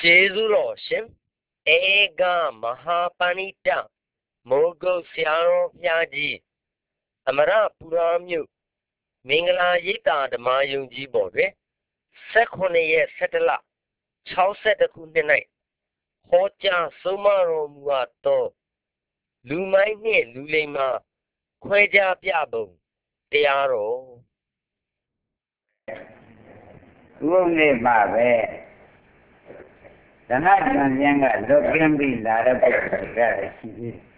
Jesulo Shim Ega Mahapanita Mogo Siaro Yaji Amara Puramyu Mingala Yita the Mayunji Bore Sekone Setela Chauset the Kundinite Hoja Sumaro Muato Lumaine Lulema Queja Piabo Tiaro ဥပုံနဲ့ပါပဲသနာဉာဏ်ဉာဏ်ကလွတ်ကင်းပြီးလာတဲ့ပုဂ္ဂိုလ်ကလည်းရှိသေးတယ်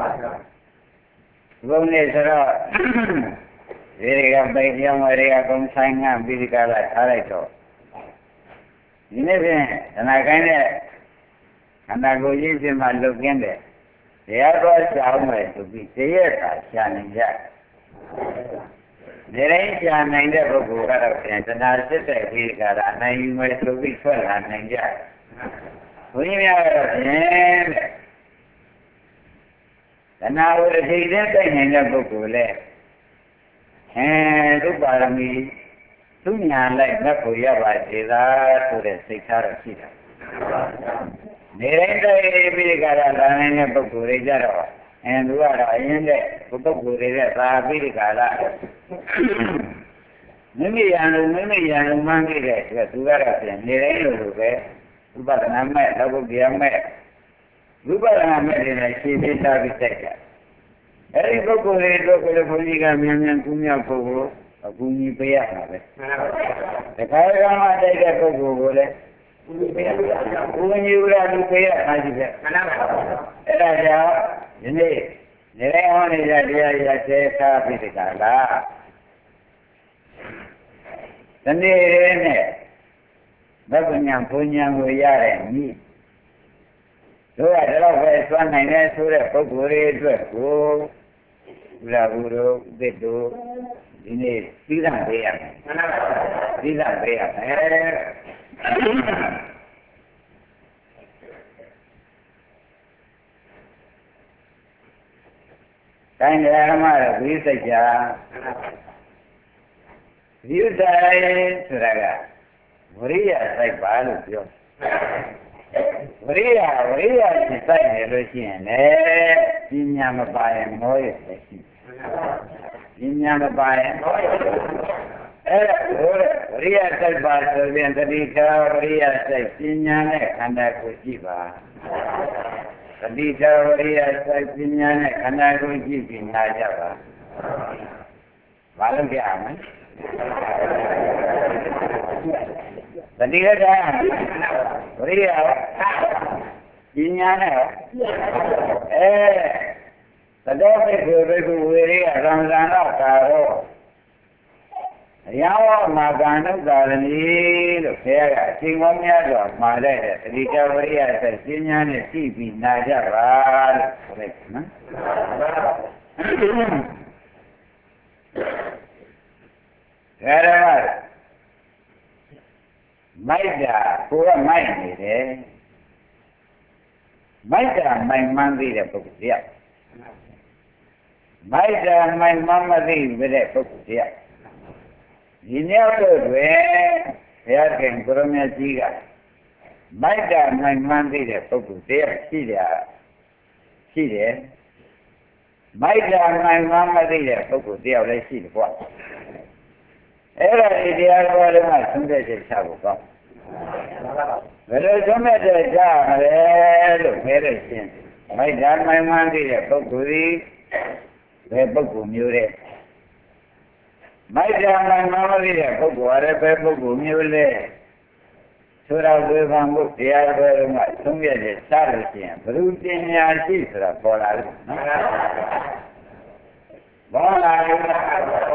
ဥပုံနဲ့ဆိုတော့ဒီကပိတ်ရောင်းဝယ်တွေကကုန်းဆိုင်ငှပြီးဒီကလာထားလိုက်တော့ဒီနေ့ဖြင့်သနာကိုင်းတဲ့ခန္ဓာကိုယ်ကြီးပြင်မှာလွတ်ကင်းတယ်တရားတော်ရှာအောင်မယ်ဆိုပြီးတရက်သာရှာနေကြနေတိုင်းရှာနိုင်တဲ့ပုဂ္ဂိုလ်ကတော့ပြန်တဏှာစစ်တဲ့ခေတ်ကလာနိုင်ယူမယ်ဆိုပြီးထွက်လာနိုင်ကြဘုန်းကြီးများကတော့ဖြင့်တဏှာကိုအထိတ်နဲ့တိုက်နိုင်တဲ့ပုဂ္ဂိုလ်လေသူပါရမီသူညာလိုက်လက်ကိုရပါစေသာဆိုတဲ့စိတ်ထားတော့ရှိတာနေတိုင်းတိုက်ပြီးကြတာလာနိုင်တဲ့ပုဂ္ဂိုလ်တွေကြတော့သူကတော့အရင်တဲ့ပုဂ္ဂိုလ်တွေကသာပြီးဒီကလာမိမိရံလို့မှန်းပြီးတဲ့သူကတော့ပြန်နေတိုင်းလို့ပဲဥပဒနာမဲ့လောကုတ္တရာမဲ့ဝိပဿနာမဲ့တွေနဲ့ရှင်းပြထားပြီးတိုက်တာအဲဒီပုဂ္ဂိုလ်တွေတော့ကိုယ်ဘုန်းကြီးကမြန်မြန်ကူးမြောက်ဖို့ကိုအကူကြီးပေးရတာပဲတခါကမှတိုက်တဲ့ပုဂ္ဂိုလ်ကိုလည်းဦးကြီးဦးရလူပေးရတာရှိတယ်အဲ့ဒါကြောင့်ဒီနေ့နေတိုင်းဟောနေကြတရားရဆဲထားပြီးဒီကလာဒီနေ့ရဲနဲ့ဘဂဝညာဘုံညာကိုရတဲ့မိတို့ကတော့ပဲသွမ်းနိုင်တဲ့ဆိုတဲ့ပုဂ္ဂိုလ်တွေအတွက်ကိုဘုရားဘူးတို့သစ်တို့ဒီနေ့သီးသန့်ပေးရမယ်သီးသန့်ပေးရမယ်တိုင်းဓမ္မတော့ဝိသိကြဝိတိုင်းဆိုတာကဝရိယစိုက်ပါလို့ပြောဝရိယစိတ်နေလို့ရှိရင်လေပညာမပါရင်မောရတဲ့ရှိပညာမပါရင်အဲ့ဒါဝရိယစိတ်ပါဆိုရင်တတိကဝရိယစိတ်ပညာနဲ့ခန္ဓာကိုကြည့်ပါတတိကဝရိယစိတ်ပညာနဲ့ခန္ဓာကိုကြည့်ပြီးနာကြပါဘာလို့ကြရမလဲတတိကဝရိယပညာနဲ့သတောပိက္ခုဝိရိယသံဃာနာကာရောအယဝမာကံဥဒါရဏီလို့ခေါ်ရအချိန်ပေါင်းများစွာမှာတဲ့တတိကဝရိယဆိုပညာနဲ့သိပြီးနာကြပါလို့ဆိုလိုက်နော်ဒါရမိုက်တာကိုကမိုက်နေတယ်မိုက်တာမိုက်မှန်းသိတဲ့ပုဂ္ဂိုလ်တရားမိုက်တာမိုက်မှန်းမသိတဲ့ပုဂ္ဂိုလ်တရားဒီနေ့တော့ဘုရားခင်ကိုရမကြီးကမိုက်တာမိုက်မှန်းသိတဲ့ပုဂ္ဂိုလ်တရားရှိတယ်မိုက်တာမိုက်မှန်းမသိတဲ့ပုဂ္ဂိုလ်တရားလည်းရှိတယ်ကွာအဲ့ဒါဒီတရားတော်လည်းမှသုံးတဲ့ချက်ချဖို့ကောင်းဘယ်လိုသုံးတဲ့ချက်ချမလဲလို့ခဲတဲ့ရှင်းမိုက်တာမိုက်မှန်းသိတဲ့ပုဂ္ဂိုလ်ဒီဘယ်ပုဂ္ဂိုလ်မျိုးတဲ့မိုက်တာမိုက်မှန်းမသိတဲ့ပုဂ္ဂိုလ်ရယ်ဘယ်ပုဂ္ဂိုလ်မျိုးလဲဆိုတော့ဝေဖန်မှုတရားတော်လည်းမှသုံးတဲ့ချက်ချလို့ရှိရင်ဘုရုပညာရှိဆိုတာပေါ်လာတယ်နော်ဘောလာဒါကြောင့်ဘု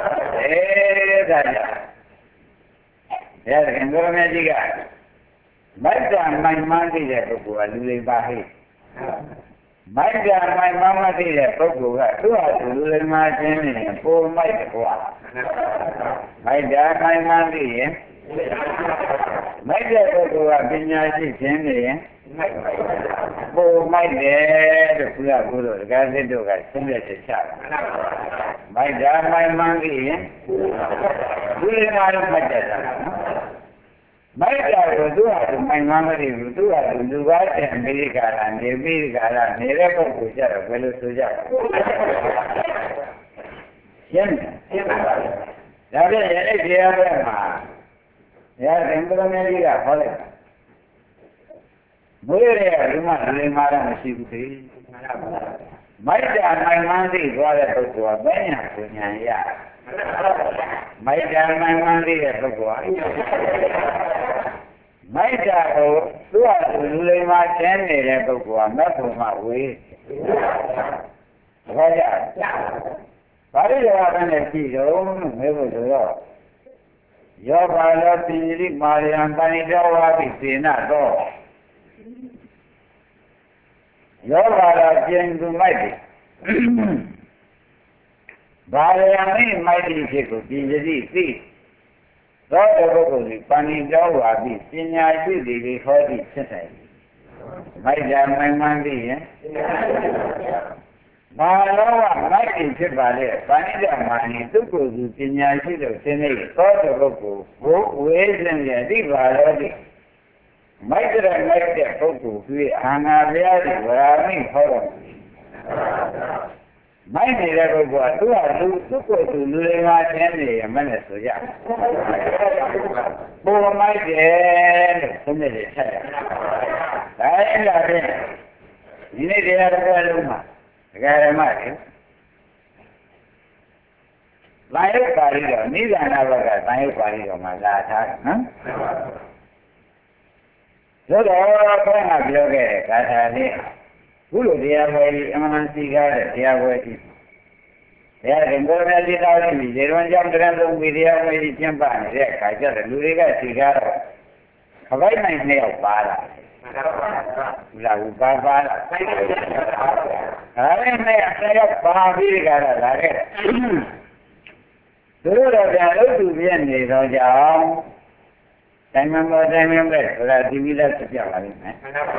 ရားခင်ကိုရမကြီးကမိုက်တာမိုက်မှန်းသိတဲ့ပုဂ္ဂိုလ်ကလူလိမ္မာဟိမိုက်တာမိုက်မှန်းမသိတဲ့ပုဂ္ဂိုလ်ကသူ့ဟာသူလူလိမ္မာခြင်းနဲ့ပိုမိုက်တယ်ကွာမိုက်တာမိုက်မှန်းသိရင်မိုက်တဲ့ပုဂ္ဂိုလ်ကပညာရှိခြင်းနဲ့ပိုမိုက်တယ်လို့ဘုရားကိုယ်တော်ဒကာသစ်တို့ကသုံးရချက်ချတာမိုက်တာမိုက်မှန်းသိရင်လူလိမ္မာတော့မှတ်တတ်တာနော်မိုက်တာကိုသူ့ဟာသူမိုင်မမသိဘူးသူ့ဟာသူလူကားတဲ့အမေရိကန်ကနေပြီးကြတာနေတဲ့ပုဂ္ဂိုလ်ကြတော့ဘယ်လိုဆိုကြလဲရှင်းပါပါဒါဖြင့်ယနေ့တရားပွဲမှာဘုရားသင်္ကန်းကြီးကဟောလိုက်မွေးရတဲ့လူမလူမာတော့မရှိဘူးသေးမိုက်တာမိုင်မသိသွားတဲ့ပုဂ္ဂိုလ်ကဘယ်ညာပညာရမိုက်တာမိုင်မသိတဲ့ပုဂ္ဂိုလ်ကမိုက်တာကိုသူ့ဟာလူလိမ္မာကျင်းနေတဲ့ပုဂ္ဂိုလ်ကမက်ဖို့မှဝေးဘာကြဘာလို့လဲဘယ်နဲ့ကြည့်တော့မဲဖို့ဆိုတော့ယောဘာလောပိရိမာရယံပဏိတောဝါပိစေနတော့ယောဘာလောကျင်းသူမိုက်တယ်ဘာရယံမိမိုက်တယ်ဖြစ်ကိုဒီယတိသိသောတပုဂ္ဂိုလ်ဒီပဏိတောဝါပိပညာရှိသည်တွေဟောသည့်ဖြစ်တယ်မိုက်တာမိုင်မှန်သိရင်ဘာလို့ကမိုက်တယ်ဖြစ်ပါလေပဏိတမာနိသူ့ကိုယ်သူပညာရှိလို့သင်နေသောတပုဂ္ဂိုလ်ကိုဝေးစင်ရဲ့ဒီဘာလို့ဒီမိုက်တဲ့မိုက်တဲ့ပုဂ္ဂိုလ်ကြီးအာနာဗျာတိဝရာမိဟောတော်မိုက်နေတဲ့ပုဂ္ဂိုလ်ကသူ့ဟာသူကိုယ်သူလူတွေမှာသင်နေရမယ်ဆိုကြပေါ်မိုက်တယ်လို့သုံးနေတယ်ဆက်ရတယ်ဒါအဲ့ဒါဖြင့်ဒီနေ့တရားတော်လုံးမှာဒကာရမတွေလာရုပ်ပါဠိတော်နိဒာနဘကသံယုတ်ပါဠိတော်မှာလာထားတယ်နော်သို့တော်ဘုရားပြောခဲ့တဲ့ဂါထာလေးခုလိုတရားပွဲကြီးအမှန်စီကားတဲ့တရားပွဲကြီးတရားရင်ကိုယ်နဲ့ဒီတော်ရှိပြီးဇေရဝံကြောင့်တရားသုံးပြီးတရားပွဲကြီးကျင်းပနေတဲ့အခါကျတော့လူတွေကစီကားတော့ခပိုက်နိုင်နှစ်ယောက်ပါလာလာဘူးပါလာအဲ့ဒီနဲ့အယောက်ပါပြီးကြတာလာခဲ့သူတို့တော့ပြန်လို့သူပြည့်နေတော့ကြောင်းတိုင်းမမောတိုင်းမပဲဆိုတာဒီပြီးလက်ပြပါလိမ့်မယ်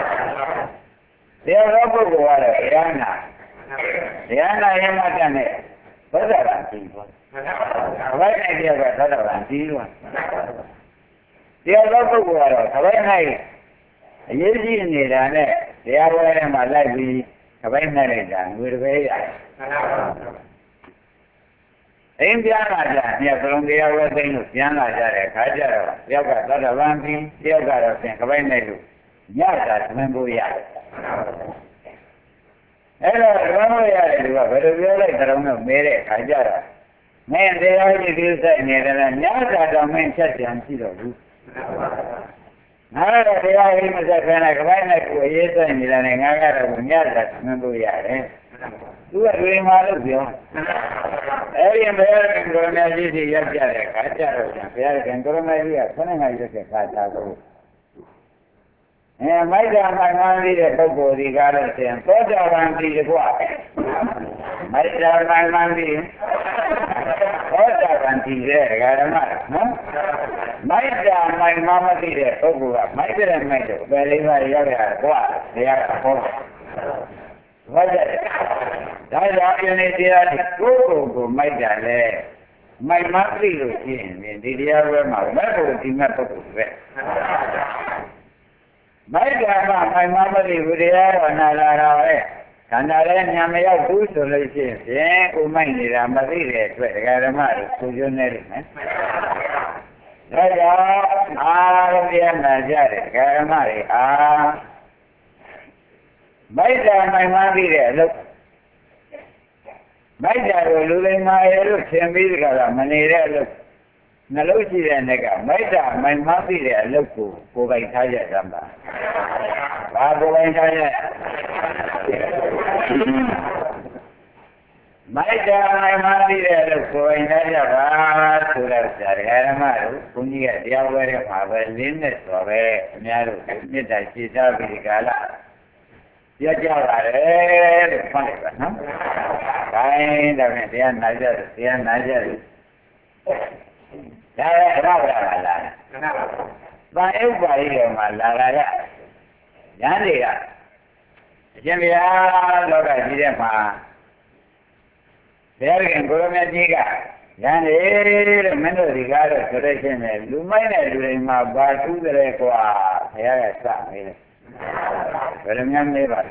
တရားတော်ပုဂ္ဂိုလ်ကတော့တရားနာရမတတ်နဲ့သောတာပန်ကြီးပေါ့ခပိုက်နိုင်တရားကသောတာပန်ကြီးလို့တရားတော်ပုဂ္ဂိုလ်ကတော့ခပိုက်နိုင်အရေးကြီးနေတာနဲ့တရားပွဲထဲမှာလိုက်ပြီးခပိုက်နိုင်လိုက်တာငွေတစ်ပဲရတယ်အိမ်ပြန်လာကြမြတ်ဆုံးတရားဝဲသိလို့ပြန်လာကြတဲ့ခါကျတော့တယောက်ကသတ္တဗံပြီးတယောက်ကတော့ပြန်ခပိုက်နိုင်လို့ညတာသမင်ဖို့ရတယ်အဲ့တော့သမင်ဖို့ရတယ်သူကဘယ်လိုပြောလိုက်တုံးတော့မဲတဲ့ခါကျတော့မင်းတရားကြီးဒီစိုက်နေတယ်လားညတာတော့မင်းချက်ပြန်ရှိတော့ဘူးငါကတော့တရားကြီးမဆက်ခဲနဲ့ခပိုက်နိုင်ကိုအရေးစိုက်နေတာနဲ့ငါကတော့ညတာသမင်ဖို့ရတယ်သူကတွေမှာလို့ပြောအဲ့ဒီဘုရားကံကရမကြီးကြီးရောက်ကြတဲ့ခါကျတော့ဘုရားကံကရမကြီးကခဏခါရွတ်တဲ့ခါတာကိုမိုက်တာမိုင်မှန်ပြီးတဲ့ပုဂ္ဂိုလ်ဒီကားလို့ဆိုရင်သောတာပန်ဒီကွာမိုက်တာမိုင်မှန်ပြီးသောတာပန်ဒီတဲ့ဓမ္မနော်မိုက်တာမိုင်မှန်မသိတဲ့ပုဂ္ဂိုလ်ကမိုက်တဲ့မိုက်တော့ဘယ်လေးပါးရောက်ရကွာဘုရားကဟောဟုတ်တယ်ဒါကြောင့်ယနေ့တရားကိုကိုမိုက်တာလေမိုက်မသိလို့ရှိရင်ဒီတရားပွဲမှာမဲ့ဖို့ဒီမဲ့ပုဂ္ဂိုလ်ပဲမိုက်တာကမိုက်မမသိဘူးတရားတော်နာလာတော့ခန္ဓာလည်းညာမရောက်ဘူးဆိုလို့ရှိရင်ဥမိုက်နေတာမသိတဲ့အတွက်ဒကာဓမ္မတွေကိုကျွန်းနေတယ်နော်ဒါကြောင့်အားလုံးတရားနာကြတယ်ဒကာဓမ္မတွေမိုက်တာမိုက်မှန်းပြီးတဲ့အလုပ်မိုက်တာကိုလူလိမ္မာရဲ့လို့သင်ပြီးကြတာမနေတဲ့အလုပ်နှလုံးရှိတဲ့နေ့ကမိုက်တာမိုက်မှန်းပြီးတဲ့အလုပ်ကိုကိုယ်ပိုင်ထားရသမ်းပါဘာကိုယ်ပိုင်ထားရမိုက်တာမိုက်မှန်းပြီးတဲ့အလုပ်ကိုယ်ပိုင်ထားရပါဆိုတော့ဆရာဓမ္မတို့ဘုန်းကြီးကတရားဝဲတဲ့မှာပဲလင်းနဲ့ဆိုပဲအများတို့မေတ္တာရှိထားပြီးဒီကာလပြောကြပါတယ်လို့ဖွင့်လိုက်ပါနော်။ဒါရင်ဒါဖြင့်တရားနာကြတယ်တရားနာကြတယ်။ဒါလည်းဓမ္မပဒကလာတယ်။ဗာဥပ္ပါရိတော်မှာလာလာရ။ဉာဏ်တွေကအရှင်ဘုရားလောကကြီးထဲမှာဘုရားရှင်ကိုရမကြီးကရန်လေမင်းတို့ဒီကားတော့ဆိုတဲ့ချင်းနဲ့လူမိုက်တဲ့လူတွေမှာဘာထူးတယ်ကွာဘုရားကစမေးတယ်ဘယ်လိုများမေးပါလဲ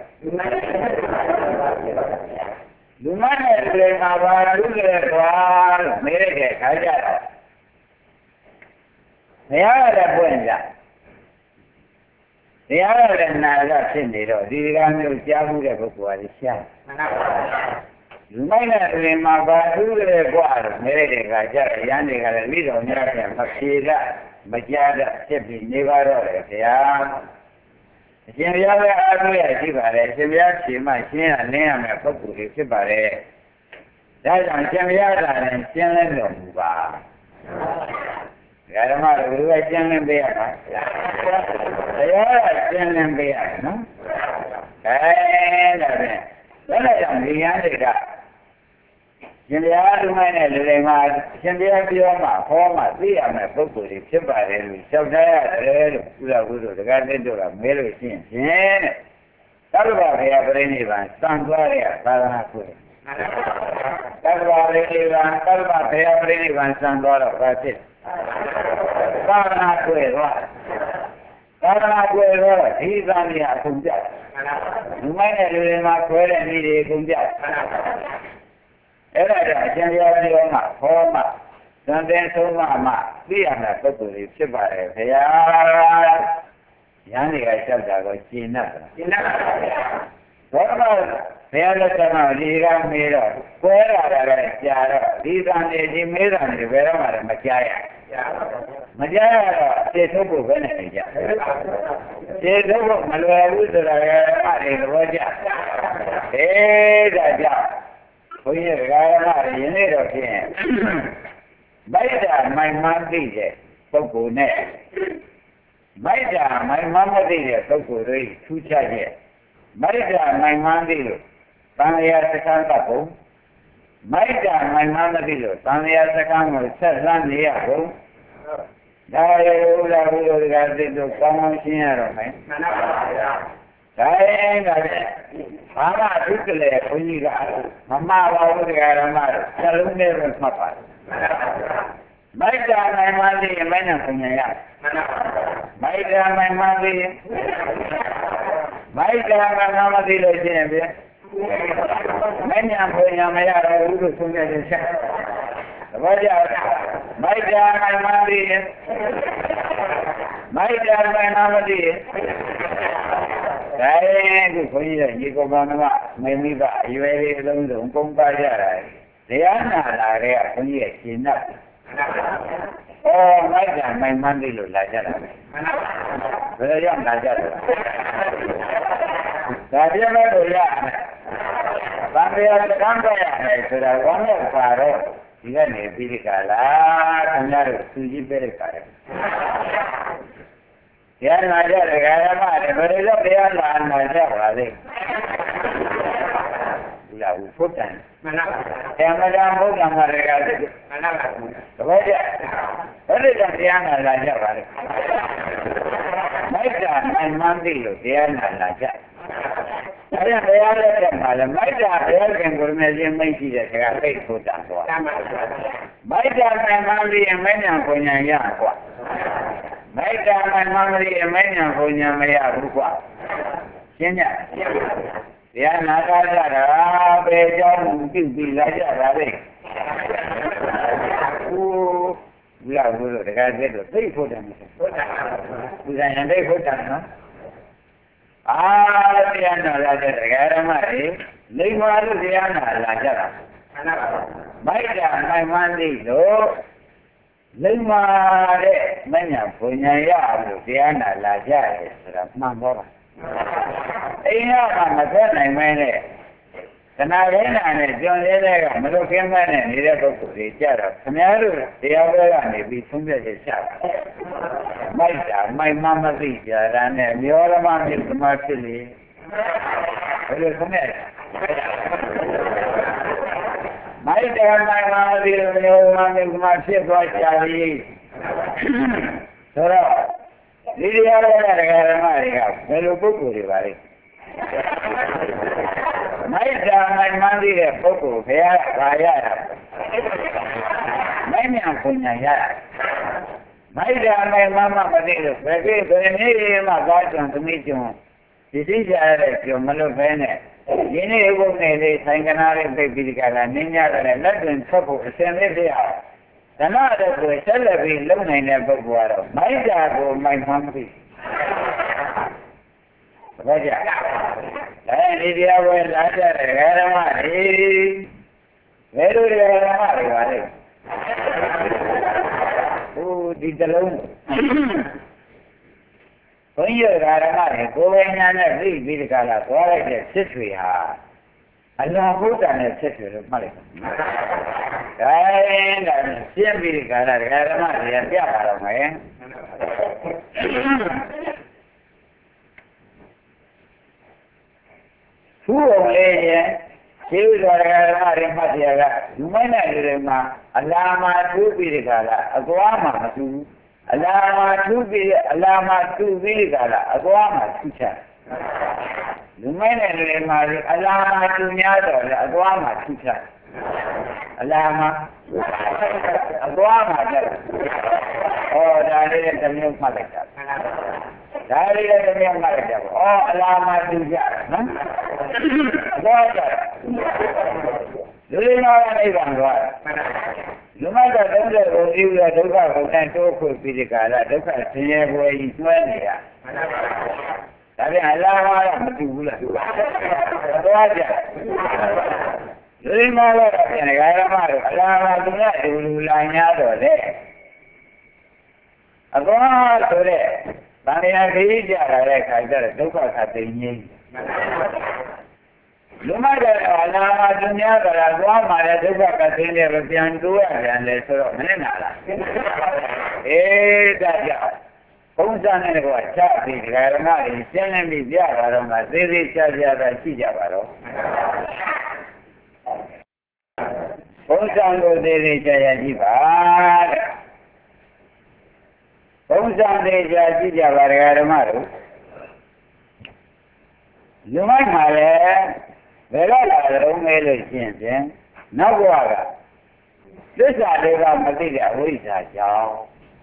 လူမိုက်တဲ့လူတွေမှာဘာထူးတယ်ကွာလို့မေးလိုက်တဲ့ခါကျတော့ဘုရားကလည်းပွင့်ကြတရားရတဲ့နာကဖြစ်နေတော့ဒီကမျိုးကြားမှုတဲ့ပုဂ္ဂိုလ်ကရှားလူမိုက်တဲ့တွင်မှာဘာထူးလဲกว่าလို့နေရတဲ့ခါကျရန်တွေကလည်းမိတော်များတဲ့မဖြေကမကြားတဲ့ဖြစ်ပြီးနေပါတော့လေဗျာအရှင်ဘုရားလည်းအားထုတ်ရရှိပါတယ်အရှင်ဘုရားဖြေမှရှင်းရလင်းရမယ်ပုဂ္ဂိုလ်တွေဖြစ်ပါတယ်ဒါကြောင့်ရှင်ဘုရားကလည်းရှင်းလဲတော်မူပါဓမ္မတို့ကကျမ်းလင်းပေးရမှာတရားကကျမ်းလင်းပေးရနော်ဒါဖြင့်ဘယ်နဲ့ကြောင့်ဒီရန်တွေကရှင်ဘုရားလူမိုင်းတဲ့လူတွေမှာရှင်ဘုရားပြောမှဟောမှသိရမယ်ပုဂ္ဂိုလ်တွေဖြစ်ပါတယ်လို့လျှောက်ထားရတယ်လို့ကုလကုသိုလ်တရားလက်တို့ကမဲလို့ရှိရင်ဖြင့်သတ္တဗာဘုရားပြိဋိဘံစံသွားရသာသနာ့ကိုသတ္တဗာပြိဋိဘံသတ္တဗာဘုရားပြိဋိဘံစံသွားတော့ဘာဖြစ်သာသနာ့ကိုသွားသာသနာ့ကိုတော့ဒီသံဃာအကုန်ကြလူမိုင်းတဲ့လူတွေမှာခွဲတဲ့နေ့တွေအကုန်ကြအဲ့ဒါကြောင့်အရှင်ဘုရားပြောမှဟောမှသံသင်ဆုံးမှသိရမယ်ပုဂ္ဂိုလ်တွေဖြစ်ပါတယ်ခင်ဗျာရန်တွေကချက်တာကိုရှင်းတတ်တယ်ရှင်းတတ်ပါဗျာဘောဓဘုရားလက်ထက်မှာဒီကမေးတော့ကွဲလာတာလည်းကြာတော့ဒီသံတွေဒီမေးတာတွေဘယ်တော့မှမကြားရမကြားရတော့သိထုတ်ဖို့ပဲနေကြသိထုတ်ဖို့မလွယ်ဘူးဆိုတာကအဲ့ဒီသဘောကျဒါကြောင့်ဘုန်းကြီးကဓမ္မတွေယနေ့တော့ဖြင့်မိုက်တာမိုင်မှန်းသိတဲ့ပုဂ္ဂိုလ်နဲ့မိုက်တာမိုင်မှန်းမသိတဲ့ပုဂ္ဂိုလ်တွေထူးခြားရဲ့မိုက်တာမိုင်မှန်းသိလို့သံဃာစခန်းကဘုံမိုက်တာမိုင်မှန်းမသိလို့သံဃာစခန်းကိုဆက်လန်းနေရဘုံဒါရေဥလာဘုရားကသိတော့ကောင်းကောင်းရှင်းရတော့မယ်မှန်ပါဗျာဒါရင်ကလည်းဘာမှဒုက္ခလေဘုန်းကြီးကမမပါဘူးတရားဓမ္မတို့စလုံးနဲ့ပဲမှတ်ပါတယ်မိုက်တာနိုင်မှသိရင်မနဲ့ပုံညာရမိုက်တာနိုင်မှသိရင်မိုက်တာနိုင်မှသိလို့ရှိရင်ဗျမညာပုံညာမရတော့ဘူးလို့ဆုံးဖြတ်ချက်သဘောကျမိုက်တာနိုင်မှသိရင်မိုက်တာနိုင်မှသိရင်ဒါရင်ခုခွန်ကြီးရဲ့ညီကောင်မမေမိဘအရွယ်လေးအလုံးစုံပုံပါကြတာတရားနာလာတဲ့ခွန်ကြီးရဲ့ရှင်းတတ်မိုက်တာမိုင်မှန်းသိလို့လာကြတာဘယ်လိုကြောင့်လာကြလဲဒါပြမဲ့လို့ရမယ်ဗန္ဓရာတကံပြရတယ်ဆိုတာဝမ်းနဲ့ပါတော့ဒီကနေပြီးဒီကလာခင်ဗျားတို့သူကြီးပြတဲ့ခါတယ်တရားနာကြတယ်ဓမ္မတွေဘယ်လိုတရားနာကြပါလဲဒီလားဘုဒ္ဓံမှန်ပါဗျာဓမ္မတာဘုဒ္ဓံမှာရကတဲ့မှန်ပါဗျာသဘောကျဘယ်လိုတရားနာလာကြပါလဲမိုက်တာနိုင်မှန်းသိလို့တရားနာလာကြအဲ့ဒါတရားလက်ထက်မှာလည်းမိုက်တာဘုရားခင်ကိုယ်နဲ့ချင်းမိတ်ရှိတဲ့စကားသိဖို့တန်သွားမိုက်တာနိုင်မှန်းသိရင်မဉ္ဇဉ်ကိုညာရကွာမိုက်တာမှန်မှန်လေးအမဉ္ဇဉ်ဘုံညာမရဘူးကွာရှင်းကြတရားနာကြတာပဲအကြောင်းပြုပြီးလာကြတာလေဘုရားဘုရားတကယ်တည်းတော့သိဖို့တယ်ဟုတ်တာဘုရားရန်သိဖို့တယ်နော်တရားနာလာတဲ့တရားဓမ္မတွေလိမ္မာလို့တရားနာလာကြတာမိုက်တာမှန်မှန်လေးလို့လိမ္မာတဲ့မညာဘုံညာရလို့တရားနာလာကြတယ်ဆိုတာမှန်တော့ပါအိမ်ကမသက်နိုင်မဲနဲ့တဏှာရင်းနာနဲ့ကြုံရဲတဲ့ကမလို့ခင်းမဲ့နဲ့နေတဲ့ပုဂ္ဂိုလ်တွေကြတော့ခင်ဗျားတို့တရားပွဲကနေပြီးသုံးပြချက်ချတာမိုက်တာမိုက်မမသိကြတာနဲ့မျောရမမြစ်သမားဖြစ်လေဘယ်လိုဆုံးရမိုက်တာမိုက်မမသိလို့မျောရမမြစ်သမားဖြစ်သွားကြပြီဆိုတော့ဒီတရားတော်ကဓမ္မတွေကဘယ်လိုပုဂ္ဂိုလ်တွေပါလဲမိုက်တာမိုက်မှန်းသိတဲ့ပုဂ္ဂိုလ်ဘုရားကပါရတာမိုင်းမြန်ပုံညာရမိုက်တာမိုင်မမမသိလို့ဘယ်ကိဘယ်နည်းမှသွားကြံသမီးကျွန်းဒီသိကြရတဲ့ကျွန်းမလို့ပဲနဲ့ဒီနေ့ဘုန်းနဲ့လေးဆိုင်ကနာလေးသိပြီးဒီကလာနင်းရတယ်လက်တွင်ထွက်ဖို့အစဉ်လေးပြရအောင်ဓနတဲ့ကိုဆက်လက်ပြီးလုံနိုင်တဲ့ပုဂ္ဂိုလ်ကတော့မိုက်တာကိုမိုက်မှမသိဘာကြအဲဒီတရားပွဲလာကြတဲ့ဓမ္မတွေဘယ်လိုဓမ္မတွေပါလဲဟိုဒီတလုံးဘုန်းကြီးဓမ္မတွေကိုယ်ဝိညာဉ်နဲ့သိပြီးဒီကလာသွားလိုက်တဲ့စစ်တွေဟာအလ္လာဟ်ဘုရားနဲ့စစ်တွေလို့မှတ်လိုက်ပါဒါရှင်းပြီးဒီကလာဓမ္မတွေပြပါတော့မယ်သူ့အောင်လေးရဲ့ခြေဥစွာဓမ္မတွေမှတ်ပြရကလူမိုင်းတဲ့လူတွေမှာအလာမထူးပြီးဒီကလာအကွာမှာမတူဘူးအလာမထူးပြီးအလာမတူပြီးဒီကလာအကွာမှာထူးချလူမိုင်းတဲ့လူတွေမှာအလာမတူများတော့လေအကွာမှာထူးချအလာမအကွာမှာတဲ့ဟောဒါလေးတစ်မျိုးမှတ်လိုက်တာဒါလေးလည်းတစ်မျိုးမှတ်လိုက်တာပေါ့ဩအလာမတူကြနော်ဘောကြလူလေးနာနိဗ္ဗာန်သွားလူမကတုံးတဲ့ဘုံကြီးကဒုက္ခကိုတန်တိုးခွေပြီးဒီကလာဒုက္ခဆင်းရဲဘွယ်ကြီးကျွဲနေရဒါပြန်အလားပါတော့မတူဘူးလားသွားကြလူလေးနာတော့ပြန်ဓမ္မတို့အလားပါသူကဒူလူလာညာတော့လေအကောဆိုတဲ့ဗန္ဓရာခရီးကြလာတဲ့ခါကျတော့ဒုက္ခခသိငြိမ်းလူမတဲ့အလားပါသူများကလာသွားမှလည်းဒုက္ခကသိနေတော့ပြန်တိုးရပြန်လေဆိုတော့မနဲ့နာလားအေးဒါကြောင့်ဘုံစံနဲ့ကွာချပြီးဓမ္မတွေရှင်းလင်းပြီးပြတာတော့မှသေးသေးချာချာသာရှိကြပါတော့ဘုံစံကိုသေးသေးချာချာကြည့်ပါတဲ့ဘုံစံသေးချာကြည့်ကြပါဓမ္မတို့လူမိုက်မှာလည်းဘယ်တော့လာတော့မဲလို့ရှင်းဖြင့်နောက်ဘဝကသစ္စာလေးပါမသိတဲ့အဝိဇ္ဇာကြောင့်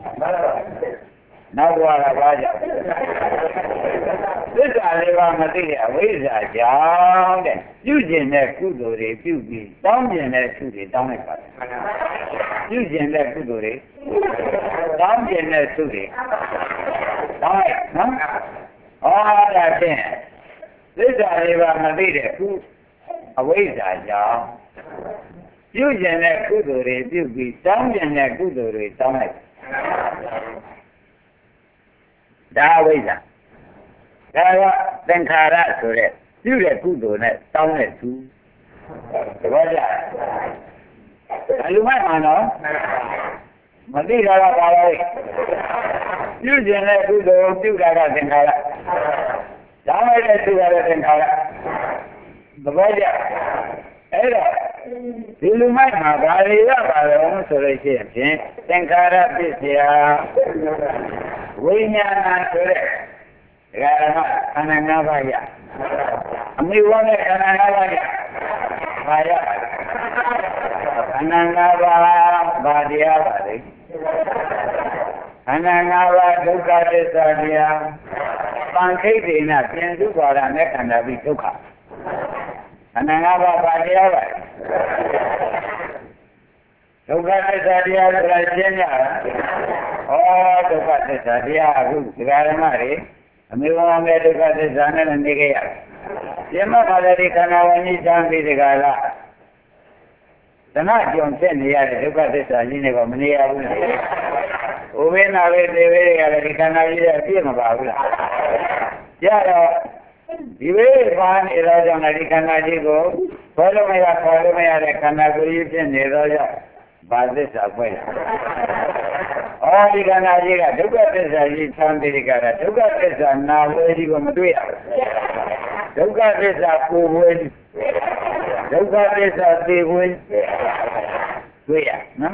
နောက်ဘဝကဘာကြောင့်သစ္စာလေးပါမသိတဲ့အဝိဇ္ဇာကြောင့်တဲ့ပြုကျင်တဲ့ကုသိုလ်တွေပြုပြီးတောင်းကျင်တဲ့ကုသိုလ်တောင်းလိုက်ပါတယ်ပြုကျင်တဲ့ကုသိုလ်တွေတောင်းကျင်တဲ့ကုသိုလ်တောင်းလိုက်နော်ဟောဒါဖြင့်သစ္စာလေးပါမသိတဲ့ကုအဝိဇ္ဇာကြောင့်ပြုကျင်တဲ့ကုသိုလ်တွေပြုပြီးတောင်းကျင်တဲ့ကုသိုလ်တွေတောင်းလိုက်ဒါအဝိဇ္ဇာဒါကသင်္ခါရဆိုတဲ့ပြုတဲ့ကုသိုလ်နဲ့တောင်းတဲ့သူတပည့်ကြအလူမိုက်မှာနော်မသိတာကပါလို့ပြုကျင်တဲ့ကုသိုလ်ပြုတာကသင်္ခါရတောင်းလိုက်တဲ့သူကလည်းသင်္ခါရတပည့်ကြအဲ့တော့ဒီလူမိုက်မှာဘာတွေရပါတော့ဆိုလို့ရှိရင်သင်္ခါရပစ္စယဝိညာဏဆိုတဲ့ဒါကခန္ဓာ၅ပါးရအမိဝနဲ့ခန္ဓာ၅ပါးရဘာရခန္ဓာ၅ပါးဘာတရားပါလဲခန္ဓာ၅ပါးဒုက္ခသစ္စာတရားပံခိတ်ဒေနပြင်စုပါဒနဲ့ခန္ဓာပြီးဒုက္ခခန္ဓာ၅ပါးဘာတရားပါလဲဒုက္ခသစ္စာတရားဆိုတာရှင်းကြလားဩဒုက္ခသစ္စာတရားအခုဒကာဓမ္မတွေအမေဝမဲဒုက္ခသစ္စာနဲ့နေကြရတယ်ပြမပါလေဒီခန္ဓာဝင်ကြီးသံပြီးဒကာလားဓမ္မကြောင့်ဖြစ်နေရတဲ့ဒုက္ခသစ္စာကြီးနဲ့ကမနေရဘူးလေဥပိ္ပနာပဲသေဝေတွေကလည်းဒီခန္ဓာကြီးရဲ့အပြည့်မပါဘူးလားကြတော့ဒီဝိပါနေတော့ကြောင့်ဒီခန္ဓာကြီးကိုခေါ်လို့မရခေါ်လို့မရတဲ့ခန္ဓာကိုယ်ကြီးဖြစ်နေတော့ကြောင့်ဘာသစ္စာပွဲလဲဩဒီခန္ဓာကြီးကဒုက္ခသစ္စာကြီးသံတိကရဒုက္ခသစ္စာနာဝေကြီးကိုမတွေ့ရဘူးဒုက္ခသစ္စာကိုယ်ဝေကြီးဒုက္ခသစ္စာသေဝေတွေ့ရနော်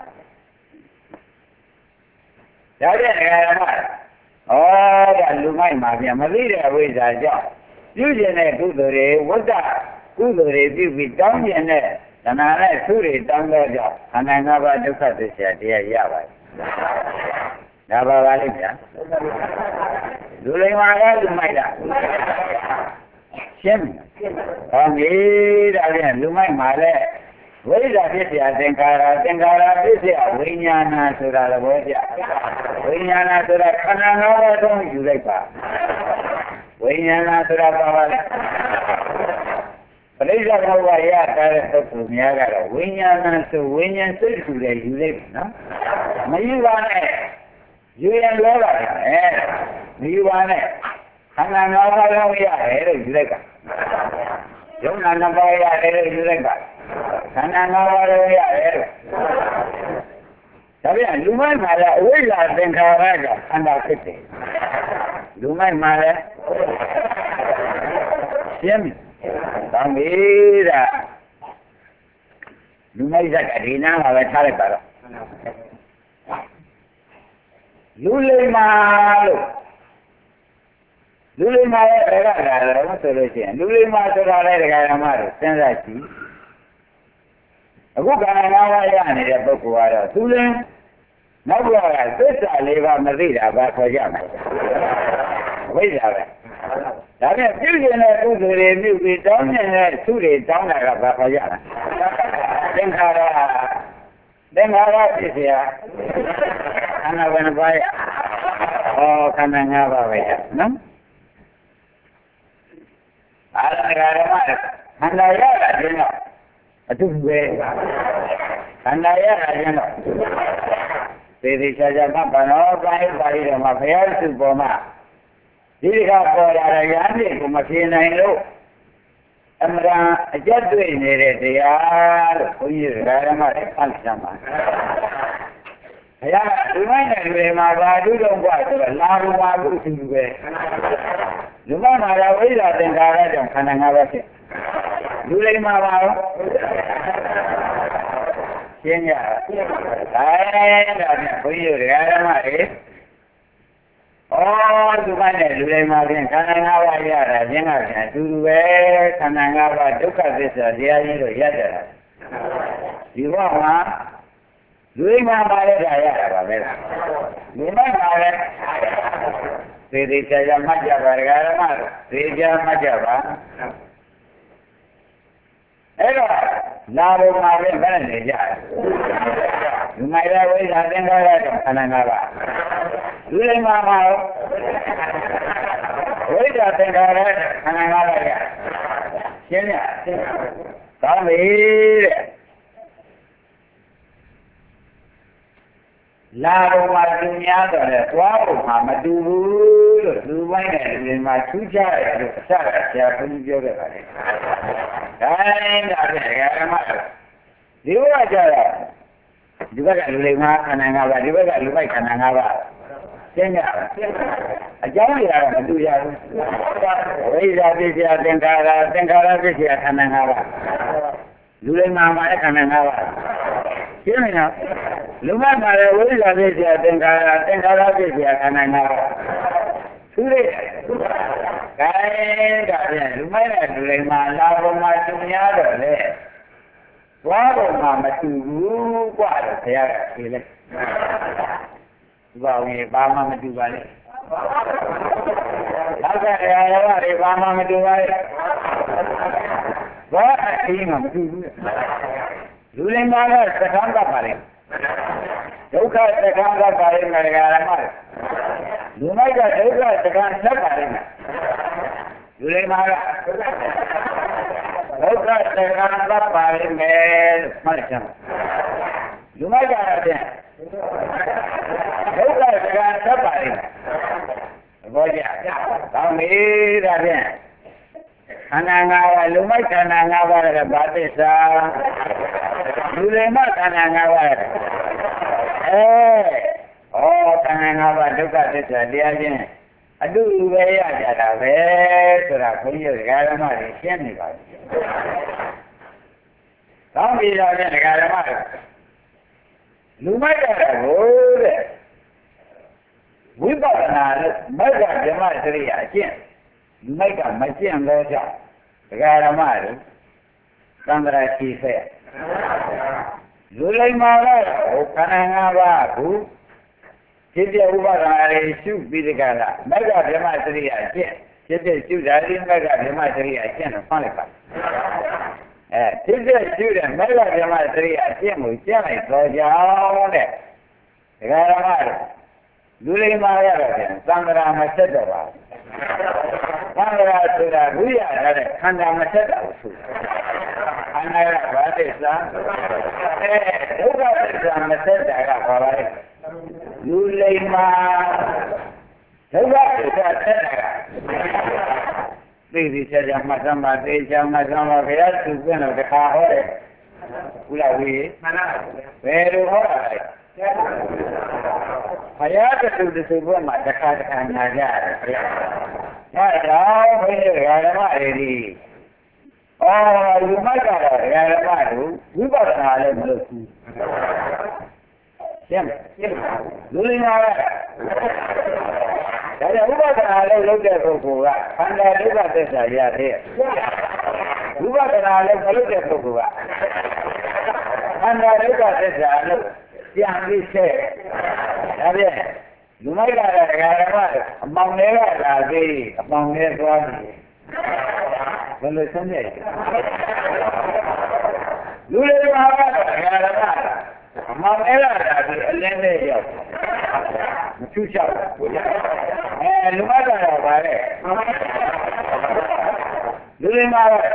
ဒါကြတဲ့ဓမ္မဒါလူမိုက်မှာပြန်မသိတဲ့အဝိဇ္ဇာကြောင့်ပြုကျင်တဲ့ကုသိုလ်တွေဝတ္တကုသိုလ်တွေပြုပြီးတောင်းကျင်တဲ့ဒတဏှာနဲ့သူ့တွေတောင်းတော့ကြောင့်ခန္ဓာ၅ပါးဒုက္ခသစ္စာတရားရပါတယ်ဒါပါပါလိမ့်ဗျာလူလိမ္မာကလူမိုက်တာရှင်းဟောပြီဒါပြန်လူမိုက်မှာလဲဝိဇ္ဇာဖြစ်เสียသင်္ခါရဖြစ်เสียဝိညာဏဆိုတာသဘောကျဝိညာဏဆိုတာခန္ဓာ၅ပါးလုံးယူလိုက်ပါဝိညာဏဆိုတာဘာပါလဲပရိစ္ဆေဘဝရထားတဲ့ပုဂ္ဂိုလ်များကတော့ဝိညာဏဆိုဝိညာဉ်စိတ်ထူတယ်ယူလိုက်ပါနော်မယူပါနဲ့ယူရင်လောပါတယ်မယူပါနဲ့ခန္ဓာ၅ပါးလုံးရတယ်လို့ယူလိုက်ပါယုံနာ၅ပါးရတယ်လို့ယူလိုက်ပါခန္ဓာ၅ပါးလုံးရတယ်လို့ဒါပြန်လူမိုက်မှာလည်းအဝိဇ္ဇာသင်္ခါရကခန္ဓာဖြစ်တယ်လူမိုက်မှာလည်းရှင်းပြီကောင်းပြီဒါလူမိုက်ဇက်ကဒီနားမှာပဲထားလိုက်ပါတော့လူလိမ္မာလို့လူလိမ္မာရဲ့ဘယ်ကလာလဲဆိုလို့ရှိရင်လူလိမ္မာဆိုတာလည်းဒကာရမတို့စဉ်းစားကြည့်အခုခန္ဓာ၅ပါးရနေတဲ့ပုဂ္ဂိုလ်ကတော့သူလည်းနောက်ကသစ္စာ၄ပါးမသိတာဘာခေါ်ကြမလဲဝိဇ္ဇာပဲဒါနဲ့ပြုကျင်တဲ့ကုသိုလ်တွေပြုပြီးတောင်းနေတဲ့သူတွေတောင်းတာကဘာခေါ်ကြလဲသင်္ခါရဖြစ်เสียခန္ဓာဘယ်နှပါးရခန္ဓာ၅ပါးပဲနော်အားလုံးကလည်းခန္ဓာရတာချင်းတော့အတူပဲခန္ဓာရတာချင်းတော့သေချာမှတ်ပါတော့ပိုင်းပါဠိတော်မှာဘုရားစုပေါ်မှာဒီကပေါ်လာတဲ့ဉာဏ်ဖြင့်ကိုမဖြစ်နိုင်လို့အမှန်အကျက်တွေ့နေတဲ့တရားလို့ဘုန်းကြီးဓမ္မတွေဖတ်ကြမှာဘုရားဒီမိုင်းနဲ့လူတွေမှာဘာတူတော့กว่าဆိုတော့လာဘဝကုသိုလ်ပဲလူမနာရဝိဇ္ဇာသင်္ခါရကြောင့်ခန္ဓာ၅ပါးဖြစ်လူလိမ္မာပါရောရှင်းကြဒါနဲ့ဘုန်းကြီးဓမ္မတွေသူကနဲ့လူတိုင်းမှာပြင်ခန္ဓာ၅ပါးရတာချင်းကပြန်အတူတူပဲခန္ဓာ၅ပါးဒုက္ခသစ္စာတရားကြီးတို့ရက်တယ်ဒီဘဝမှာလူတိုင်းမှာပါရတာရတာပါပဲလားလူမိုက်ပါပဲသေချာမှတ်ကြပါဒကာရမသေချာမှတ်ကြပါအဲ့တော့လာဘုံမှာပဲမနဲ့နေကြလူမိုက်တဲ့ဝိဇ္ဇာသင်္ခါရတော့ခန္ဓာ၅ပါးလူလိမ္မာမှာဝိဇ္ဇာသင်္ခါရခန္ဓာ၅ပါးရရှင်းရကောင်းပြီတဲ့လာဘုံမှာသူများတော့လေသွားဘုံမှာမတူဘူးလို့လူပိုင်းနဲ့လူတွေမှာထူးခြားတယ်လို့အစကဆရာဘုန်းကြီးပြောခဲ့ပါတယ်ဒါနဲ့ဒါဖြင့်ဓမ္မဒီဘက်ကကြတော့ဒီဘက်ကလူလိမ္မာခန္ဓာ၅ပါးဒီဘက်ကလူပိုက်ခန္ဓာ၅ပါးရှင်းကြအကြောင်းအရာကမတူရဘူးဝိဇ္ဇာဖြစ်เสียသင်္ခါရဖြစ်เสียခန္ဓာ၅ပါးလူလိမ္မာမှာခန္ဓာ၅ပါးရှင်းမလားလူမမှာလည်းဝိဇ္ဇာဖြစ်เสียသင်္ခါရဖြစ်เสียခန္ဓာ၅ပါးသူလေးဒါပြန်လူမိုက်တဲ့လူလိမ္မာလာဘုံမှာသူများတော့လေသွားဘုံမှာမတူဘူးกว่าတော့ဆရာကဖြေလိုက်ဘာဝင်ဘာမှမတူပါနဲ့နောက်ကရာရဝတွေဘာမှမတူပါနဲ့ဘာအင်းမှမတူဘူးလူလိမ္မာကသက္ကန့်ပတ်ပါလေဒုက္ခသက္ကန့်ပတ်ပါလေငါရမလူမိုက်ကဒုက္ခသက္ကန့်သက်ပါလေလူလိမ္မာကဒုက္ခသက္ကန့်ပတ်ပါလေမယ်မှတ်ချင်လူမိုက်ကပြန်ဒုက္ခသက္ကန့်သက်ပါလေဘောကြကောင်းပြီဒါဖြင့်ခန္ဓာ၅ပါးလူမိုက်ခန္ဓာ၅ပါးကဘာသစ္စာလူလိမ္မာခန္ဓာ၅ပါးခန္ဓာ၅ပါးဒုက္ခသစ္စာတရားချင်းအတူတူပဲရကြတာပဲဆိုတာခွန်ကြီးတို့ဓမ္မတွေရှင်းနေပါပြီကောင်းပြီတော့ဓမ္မတွေလူမိုက်ကတော့တဲ့ဝိပဿနာလို့မိုက်ကဓမ္မစရိယာအကျင့်လူမိုက်ကမကျင့်လို့ကြောင့်ဓမ္မတွေသံဃာရှိဖက်လူလိမ္မာကတော့ခန္ဓာ၅ပါးကိုဖြစ်ပြဥပါဒနာတွေရှုပြီးတကလားမက္ခဗြဟ္မစရိယအကျင့်ဖြစ်ပြရှုတာဒီမက္ခဗြဟ္မစရိယအကျင့်တော့ဖတ်လိုက်ပါဖြစ်ပြရှုတဲ့မက္ခဗြဟ္မစရိယအကျင့်ကိုကျင့်လိုက်တော့ကြောင်းတဲ့ဒကာရမလူလိမ္မာရတော့ပြန်သံဃာမဆက်တော့ပါဘူးသံဃာဆိုတာဝိရတဲ့ခန္ဓာမဆက်တာကိုဆိုတာခန္ဓာကဘာသစ္စာဒုက္ခသစ္စာမဆက်တာကဘာလဲလူလိမ္မာဒုက္ခသစ္စာဆက်တာကသိသိချာချာမှတ်သမှာသိချာမှတ်သမှာဘုရားသူပြတော့တခါဟောတယ်ဘုရားဝိမှန်ပါဘယ်လိုဟောတာလဲဘုရားတူတူဘုရားမှာတခါနာကြတယ်ဘုရားအဲဒါဘုရားဓမ္မတွေဒီလူမိုက်ကတော့ဓမ္မတို့ဝိပဿနာလည်းမလုပ်ဘူးရှင်းလူလင်္ကာကဒါကြောင့်ဝိပဿနာလည်းလုပ်တဲ့ပုဂ္ဂိုလ်ကခန္ဓာဒုက္ခသစ္စာရတဲ့ဝိပဿနာလည်းမလုပ်တဲ့ပုဂ္ဂိုလ်ကခန္ဓာဒုက္ခသစ္စာလို့ပြန်ပြီးဆက်ဒါဖြင့်လူမိုက်ကတော့ဓမ္မအမောင်တွေကလာသေးအမောင်တွေသွားတယ်ဘယ်လိုဆုံးဖြတ်လဲလူတွေမှာတော့ဓမ္မအမောင်တွေကလာပြီးအလင်းနဲ့ရောက်မချူချောက်လူမိုက်ကတော့ဗါလဲလူတွေမှာတော့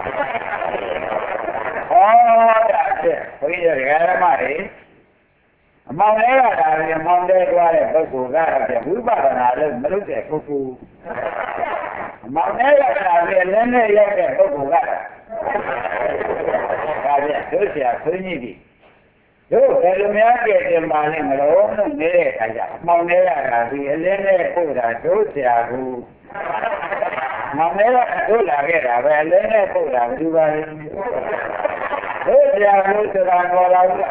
ဒါချက်ဘုရားဓမ္မတွေအမောင်လေးကဒါပြီးအမောင်လေးသွားတဲ့ပုဂ္ဂိုလ်ကတော့ဝိပဿနာလည်းမလုပ်တဲ့ပုဂ္ဂိုလ်အမောင်လေးကဒါပြီးအလင်းနဲ့ရောက်တဲ့ပုဂ္ဂိုလ်ကဒါပြန်တို့ဆရာခွင်းကြီးကြီးတို့ဘယ်လိုများကြည့်တင်ပါလိမ့်မလို့လို့နေတဲ့အခါကျအမောင်လေးကဒါပြီးအလင်းနဲ့ပို့တာတို့ဆရာကမောင်လေးကတို့လာခဲ့တာပဲအလင်းနဲ့ပို့တာဒီပါလိမ့်တို့ဆရာကဆိုတာတော်လာဘူး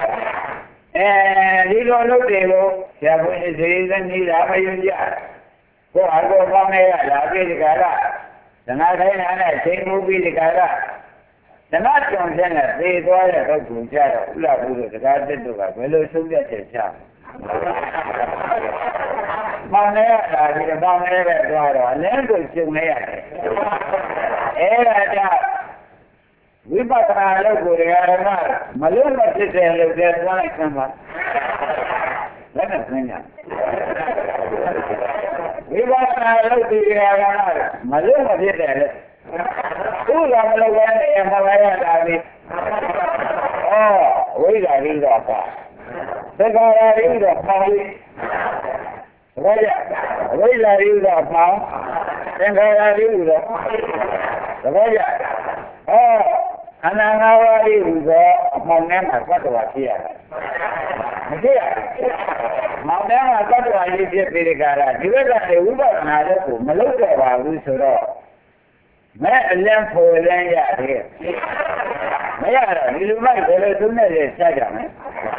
ဒီလိုလုပ်တယ်လို့ဆရာဘုန်းကြီးစေစနေတာမယုံကြကိုအကောကောင်းနေရလာပြီဒီကရသနာခိုင်းတာနဲ့ချိန်မှုပြီးဒီကရသနာကြုံတဲ့နဲ့သေသွားတဲ့ပုဂ္ဂိုလ်ကြတော့ဥလာဘူးလို့တရားတက်တော့ကဘယ်လိုဆုံးဖြတ်ချက်ချမောင်နေရတာဒီမောင်နေပဲသွားတော့အလင်းကိုကျုံနေရတယ်အဲ့ဒါကြောင့်ဝိပဿနာလို့ကိုယ်ရမမလို့မဖြစ်တယ်လို့ပြောလိုက်ဆံပါလည်းနဲ့ဆင်းရဝိပဿနာလို့ဒီရမလို့မဖြစ်တယ်လေသူ့လာမလို့ပဲမလာရတာလေဝိဓာရီတော့ပါသက္ကာရီတော့ပါလိဘာရဝိဓာရီတော့ပါသင်္ခါရရီတော့ဘာရခန္ဓာ၅ပါးလေးဟူသောအမှောင်ထဲမှာသတ္တဝါဖြစ်ရတာမဖြစ်ရဘူးမောင်ထဲမှာသတ္တဝါကြီးဖြစ်ပြီးဒီကရဒီဘက်ကနေဝိပဿနာလည်းကိုမလုပ်တော့ပါဘူးဆိုတော့မဲ့အလင်းဖို့လင်းရတယ်မရတော့ဒီလိုမှဘယ်လိုသုံးနဲ့လဲဆက်ကြမယ်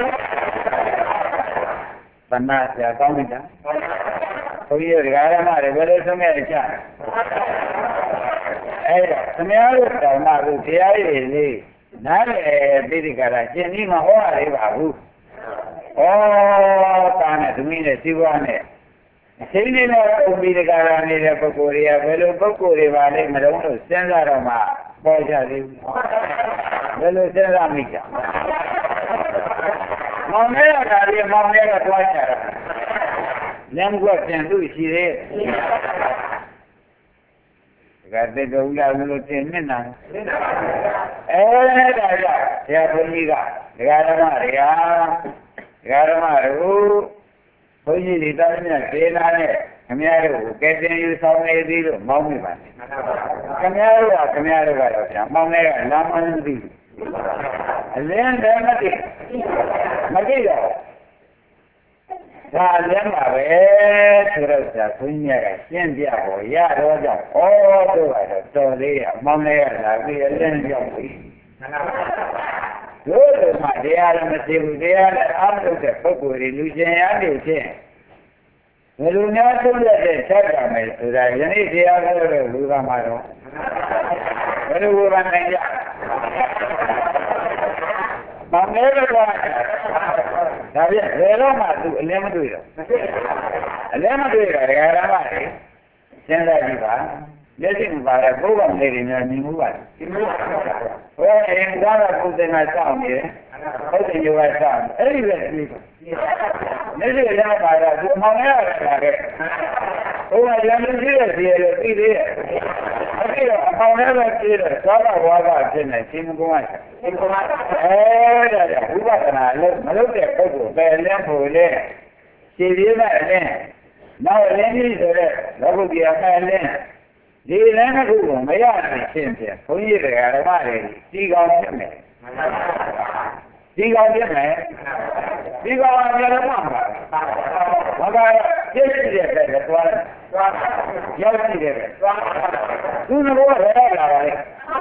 သနာဆရာကောင်းပြီလားဘုရားဓမ္မတွေဘယ်လိုသုံးနဲ့လဲဆက်အဲ့ဒါသမ ्या တို့တောင်မှကိုတရားရည်လေးနားလေပိဋကရာရှင်းပြီးမဟောရသေးပါဘူးတာနဲ့သမီးနဲ့စီးပွားနဲ့အချိန်လေးနဲ့ပိဋကရာနေတဲ့ပုဂ္ဂိုလ်တွေကဘယ်လိုပုဂ္ဂိုလ်တွေပါလဲမလို့စဉ်းစားတော့မှပေါ်ကြသေးဘူးဘယ်လိုစဉ်းစားမိကြမောင်လေးကဒါလေးမောင်လေးကတွားကြတာလမ်းကပြန်သူ့ရှိသေးကတဲ့ဒုလာလို့တင်နေတာဒါကြောင့်ဆရာဘုန်းကြီးကဒကာဓမ္မတို့ဘုန်းကြီးတွေတောင်းမြတ်ဒေနာနဲ့ခမည်းတော်ကိုကဲတင်ယူဆောင်နေသည်လို့မောင်းမိပါတယ်ခမည်းတော်ကတော့ဗျာမောင်းနေကလာမန်းသည်အလင်းတည်းမသိတော့ဒါလည်းမှာပဲဆိုတော့ဆရာဘုန်းကြီးကရှင်းပြဖို့ရတော့ကြောင့်တို့ကတော့တော်သေးရမောင်းနေရလာပြီးအလင်းပြောက်ပြီတို့တို့မှတရားလည်းမသိဘူးတရားလည်းအားထုတ်တဲ့ပုဂ္ဂိုလ်တွေလူရှင်ရနေချင်းဘယ်လိုများသုံးတဲ့ဆက်ကြမယ်ဆိုတာယနေ့တရားတော်တဲ့လူကမှတော့ဘယ်လိုဝေဖန်နိုင်ကြမောင်လေးတော့ဒါပြည့်ဘယ်တော့မှသူအလင်းမတွေ့တော့အလင်းမတွေ့တာဒကာရမတွေစဉ်းစားကြည့်ပါလက်ရှိမှာလည်းဘုရားလေးတွေများမြင်မှုပါတယ်ဘယ်အရင်ကပုဒ်နာစောင့်နေတယ်ဟုတ်တယ်ယောဂစောင့်အဲ့ဒီပဲဒီလက်ရှိရပါတော့သူမောင်ရတာလေဘုရားရံလူကြီးရဲ့စီရလို့ပြီးသေးတယ်အဲ့တော့အပေါင်းလည်းပဲပြီးတယ်သွားတော့ဝါကဖြစ်နေရှင်ကုန်းကရှင်ကုန်းကဒါကြောင့်ဝိပဿနာလည်းမလုပ်တဲ့ပုဂ္ဂိုလ်ပဲလင်းဖို့လေရှင်းပြတဲ့အလင်းနောက်အလင်းကြီးဆိုတဲ့လောကုတ္တရာအလင်းဒီလည်းတစ်ခုကိုမရနိုင်ရှင်းပြဘုန်းကြီးတွေကဓမ္မတွေစီကောင်းဖြစ်မယ်စီကောင်းဖြစ်မယ်စီကောင်းကလည်းမှမှာဘာကပြည့်စုံတဲ့ပဲသွားရောက်ကြည့်တယ်သူကဘောရရလာပါလေ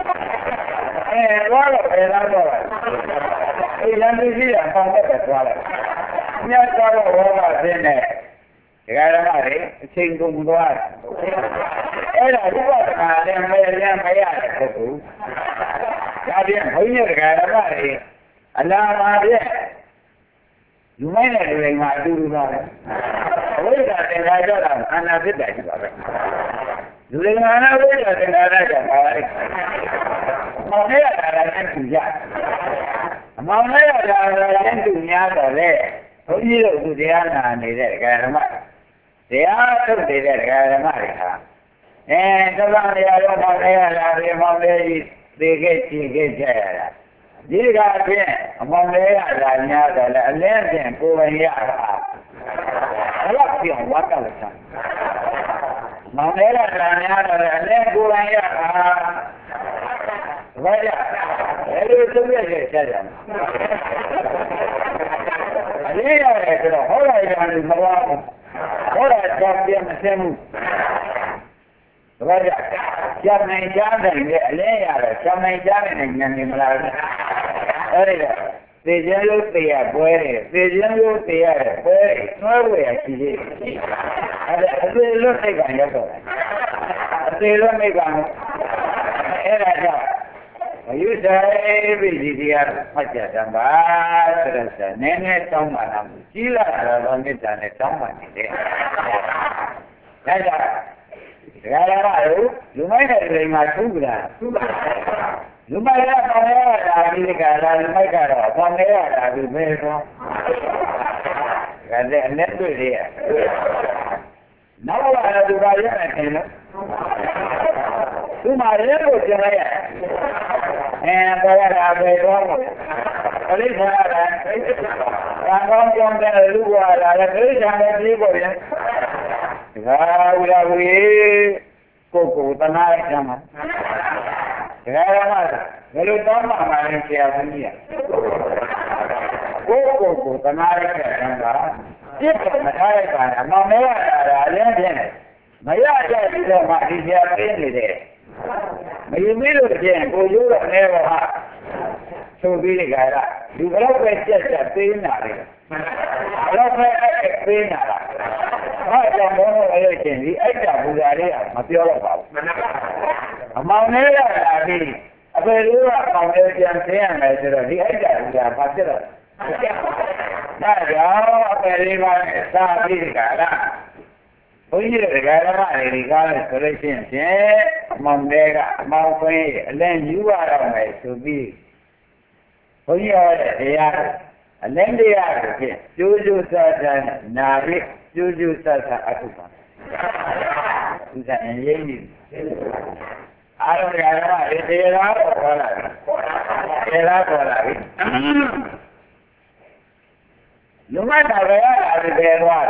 သွားတော့ဘယ်လာတော့အေးလမ်းကြီးအပေါင်းတက်သွားတယ်မြတ်စွာဘုရားဆင်းတဲ့ဒကာရမတွေအချိန်ကုန်သွားတယ်အဲ့ဒါဥပဒနာလည်းမရမရတဲ့ပုဂ္ဂိုလ်ဒါပြန်ဘုန်းကြီးဒကာရမတွေအလားပါပြည့်လူမိုင်းတဲ့လူတွေမှာအတူတူပါပဲအဝိဇ္ဇာသင်္ခါရတာအနာဖြစ်တယ်ပါပဲလူတွေကအနာဝိဇ္ဇာသင်္ခါရတာပါပဲမောင်လေးရတာလည်းသူကြအမောင်လေးရတာလည်းသူများတော့လေဘုန်းကြီးတို့သူတရားနာနေတဲ့ဒကာရမတရားထုတ်နေတဲ့ဒကာရမတွေဟာသဗ္ဗံရာရောမောင်လေးရတာဒီမောင်လေးကြီးသိခဲ့ကြည့်ခဲ့ကြရတာဒီကဖြင့်အမောင်လေးရတာများတော့လေအလင်းဖြင့်ကိုယ်ဝင်ရတာဘလောက်ပြောင်းဝတ်တယ်ဆံမောင်လေးရတာများတော့လေအလင်းကိုယ်ဝင်ရတာဘာကြအဲ့လိုသုံးရခဲ့ကြတယ်အလင်းရတယ်ဆိုတော့ဟောလိုက်တယ်မဟုတ်ဘူးဟောတာကြောင့်ပြန်မဆင်းဘူးဘာကြကျမ်းနိုင်ကြတယ်အလင်းရတယ်ကျမ်းနိုင်ကြတယ်ဉာဏ်နေမလားအဲ့ဒါသေခြင်းလို့သေရပွဲတယ်သေခြင်းလို့သေရတယ်ပွဲသွဲဝယ်ရရှိသေးတယ်အဲ့ဒါအသေးလို့စိတ်ကရောက်တော့အသေးလို့မိကအဲ့ဒါကြောင့်အယုဆိုင်ပြီဒီတရားဖတ်ကြတယ်ပါဆိုတော့နည်းနည်းတောင်းပါလားကြီးလာတော့မေတ္တာနဲ့တောင်းပါနေတယ်ဒါကြောင့်ဒကာရမတို့လူမိုက်တဲ့လူမှာသုခလားလူမိုက်ရပါလေဒါဒီကလာလူမိုက်ကတော့ဘာလဲရတာဒီပဲတော့ဒါလည်းအနဲ့တွေ့ရနောက်လာသူကရမယ်ခင်ဗျသူမရဲကိုကျင်လိုက်ရဘာရတာပဲတော့ပရိစ္ဆာရတာကောင်းကြောင်းတဲ့လူကလာတယ်ပရိစ္ဆာနဲ့ပြေးပေါ်ပြန်ဒါဝိရဝေကိုတနာရမှာဒါရမှာဘယ်လိုတောင်းမှမှာလဲဆရာဘုန်းကြီးကိုတနာရတဲ့ကံကပြစ်မထားရတာအမောင်မဲရတာအရင်ဖြင့်မရကြပြီးတော့မှဒီဆရာပေးနေတယ်မယူမီလို့ဖြင့်ကိုရိုးတော့နေပါဟာဆိုပြီးကြတာဒီဘလောက်ပဲကြက်ပေးနေတာလေဘလောက်ပဲအဲ့ပေးနေတာဟာကြောင့်ဘုန်းတော်ရဲ့ရှင်ဒီအိုက်တာဘူဇာလေးကမပြောတော့ပါဘူးအမောင်လေးရတာဒီအဖေလေးကအမောင်လေးပြန်ဆင်းရမယ်ဆိုတော့ဒီအိုက်တာဘူဇာဘာဖြစ်တော့ဒါကြောင့်အဖေလေးကသာပြီးကြတာဘုန်းကြီးတွေကဓမ္မတွေကားလို့ဆိုလို့ရှိရင်အမောင်လေးကအမောင်ခွင်းအလင်းယူရတော့မယ်ဆိုပြီးဘုန်းကြီးရဲ့တရားအလင်းတရားကိုဖြင့်ကျိုးကျိုးဆဆနာပြီးကျိုးကျိုးဆဆအထုပါသူကအရင်ကြီးအားလုံးရတာဒီတရားကိုခေါ်လာတယ်တရားခေါ်လာပြီလူမတာပဲအဲ့ဒီသွား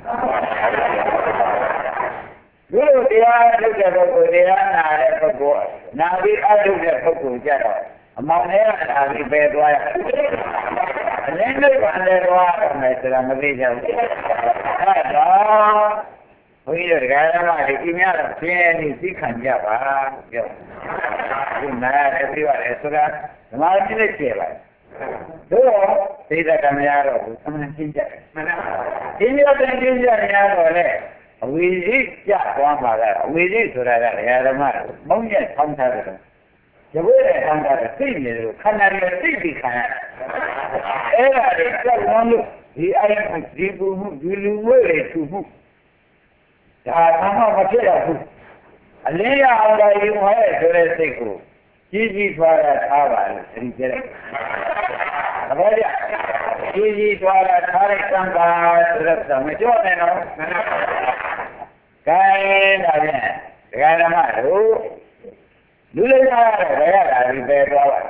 လူတရားထုတ်တဲ့ပုဂ္ဂိုလ်တရားနာတဲ့ပုဂ္ဂိုလ်နာပြီးအထုတ်တဲ့ပုဂ္ဂိုလ်ကြတော့အမောင်လေးကဒါပြီးပဲသွားရအလင်းလေးကလည်းသွားရမယ်ဆိုတာမသိကြဘူးအဲ့တော့ဘုန်းကြီးတို့ဒကာရမတွေဒီများတော့ပြင်းနေသိခံကြပါပြောဒီနာရပြီးရတယ်ဆိုတာဓမ္မတိနဲ့ကျေပါတို့သိတဲ့ကမရတော့ဘူးအမှန်ရှင်းကြတယ်မှန်ပါဒီမျိုးတင်ရှင်းကြရတော့လေအဝိဇ္ဇိကြသွားမှာကအဝိဇ္ဇိဆိုတာကဒကာရမမုံညက်ထောင်းထားတယ်ဒီဘက်ဆန္ဒသိနေလို့ခန္ဓာတွေသိပြီးခံရအဲ့ဒါတွေတက်ဝန်းလို့ဒီအိုင်ဒီပူမှုဒီလူဝဲတွေထူမှုဒါမှမဖြစ်ရဘူးအလင်းရအောင်လာရင်ဟဲ့ဆိုတဲ့စိတ်ကိုကြီးကြီးထွားတာထားပါလို့သတိကျတဲ့သဘောကျကြီးကြီးထွားတာထားတဲ့ကံပါဆိုတော့မကြောက်နဲ့နော်ခိုင်းတာဖြင့်ဒကာဓမ္မတို့လူလေးသားရတဲ့ရတာဒီပဲသွားပါ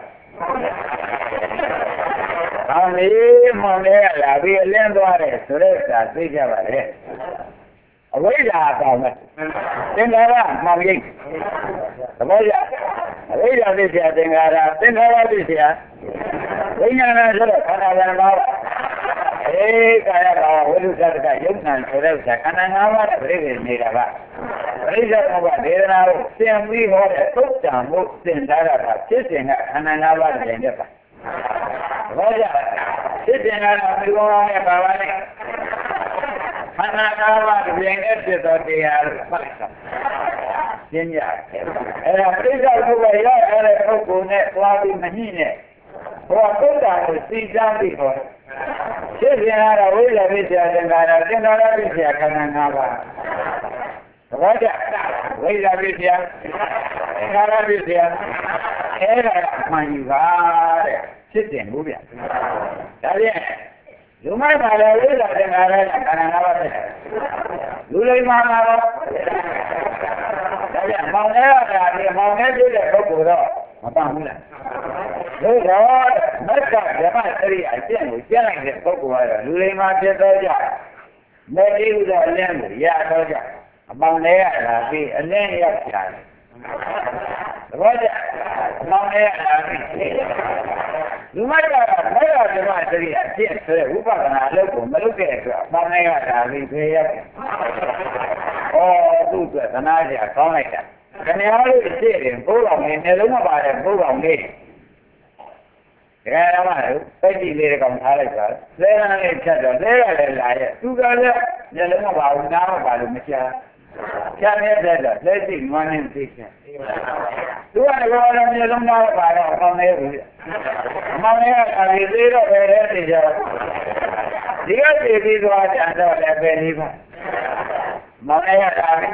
ဘာလို့မောင်လေးကလာပြီးအလင်းသွားတယ်ဆိုတဲ့စာသိကြပါလေအဝိဇ္ဇာကောင်းတယ်သင်္ခါရမှောင်ရိပ်သဘောကျအဝိဇ္ဇာသိစရာသင်္ခါရသင်္ခါရသိစရာဝိညာဏဆိုတော့ခန္ဓာကံပါကာယဘာဝိသုသတ္တကယုံနာဆိုတဲ့ခန္ဓာ၅ပါးနဲ့ပြည့်စုံနေတာကပရိစ္ဆေသမုပ္ပါဒေသနာကိုသင်ပြီးဟောတဲ့သုတ်တံမှုသင်ထားတာဖြစ်စဉ်ကခန္ဓာ၅ပါးနဲ့တည်းပါဘာကြောင့်ဖြစ်စဉ်ကတော့ဒီကောင်နဲ့ပါပါနဲ့ခန္ဓာ၅ပါးတည်းနဲ့ဖြစ်သောတရားလို့မှတ်လိုက်တာရှင်းရတယ်အဲ့ဒါပြိဿဘုရားရအဲ့တဲ့ပုဂ္ဂိုလ်နဲ့သွားပြီးမညှိနဲ့ဟောသုတ်တံကိုသိကြပြီးဟောဖြစ်စဉ်ကတော့ဝိဇ္ဇာဖြစ်တဲ့သင်္ခါရသင်္ခါရဖြစ်တဲ့ခန္ဓာ၅ပါးသဘောကျဝိဇ္ဇာဖြစ်တဲ့သင်္ခါရဖြစ်တဲ့အဲ့ဒါမှန်ယူပါတဲ့ဖြစ်စဉ်ဘူးဗျဒါဖြင့်လူမိုက်ပါလေဝိဇ္ဇာသင်္ခါရနဲ့ခန္ဓာ၅ပါးဖြစ်တယ်လူလိမ္မာမှာတော့ဒါဖြင့်မောင်နေရတာဒီမောင်နေဖြစ်တဲ့ပုဂ္ဂိုလ်တော့မပန်းဘူးလားလို့တော့မက်ကဓမ္မစရိယာအကျင့်ကိုကျင့်လိုက်တဲ့ပုဂ္ဂိုလ်ကတော့လူလိမ္မာဖြစ်သောကြောင့်မေတ္တိဥဒ္ဒအလင်းကိုရသောကြောင့်အပေါင်းလေးရလာပြီးအလင်းရောက်ကြတယ်သဘောကျအပေါင်းလေးရလာပြီးလူမိုက်ကမက်ကဓမ္မစရိယာအကျင့်ဆိုတဲ့ဝိပဿနာအလုပ်ကိုမလုပ်တဲ့အတွက်အပေါင်းလေးရလာပြီးပြေရောက်တယ်သူ့အတွက်သနာစရာကောင်းလိုက်တာခင်ဗျားတို့ရှေ့ရင်ဘိုးတော်နေနေလုံးမပါတဲ့ဘိုးတော်နေဒကာရမတို့ပိတ်ကြည့်လေးတကောင်ထားလိုက်ပါလဲရန်လေးဖြတ်တော့လဲရလည်းလာရဲ့သူကလည်းမျက်လုံးမပါဘူးနားမပါလို့မချာချာနေတဲ့တော့လက်ရှိမန်းနေသိချင်သူကလည်းမျက်လုံးနားမပါတော့အကောင်းလေးဘူးအမောင်လေးကအဒီသေးတော့ပဲတဲ့ကြဒီကတည်ပြီးသွားကြတော့လည်းပဲနေပါမောင်လေးကတာပြီ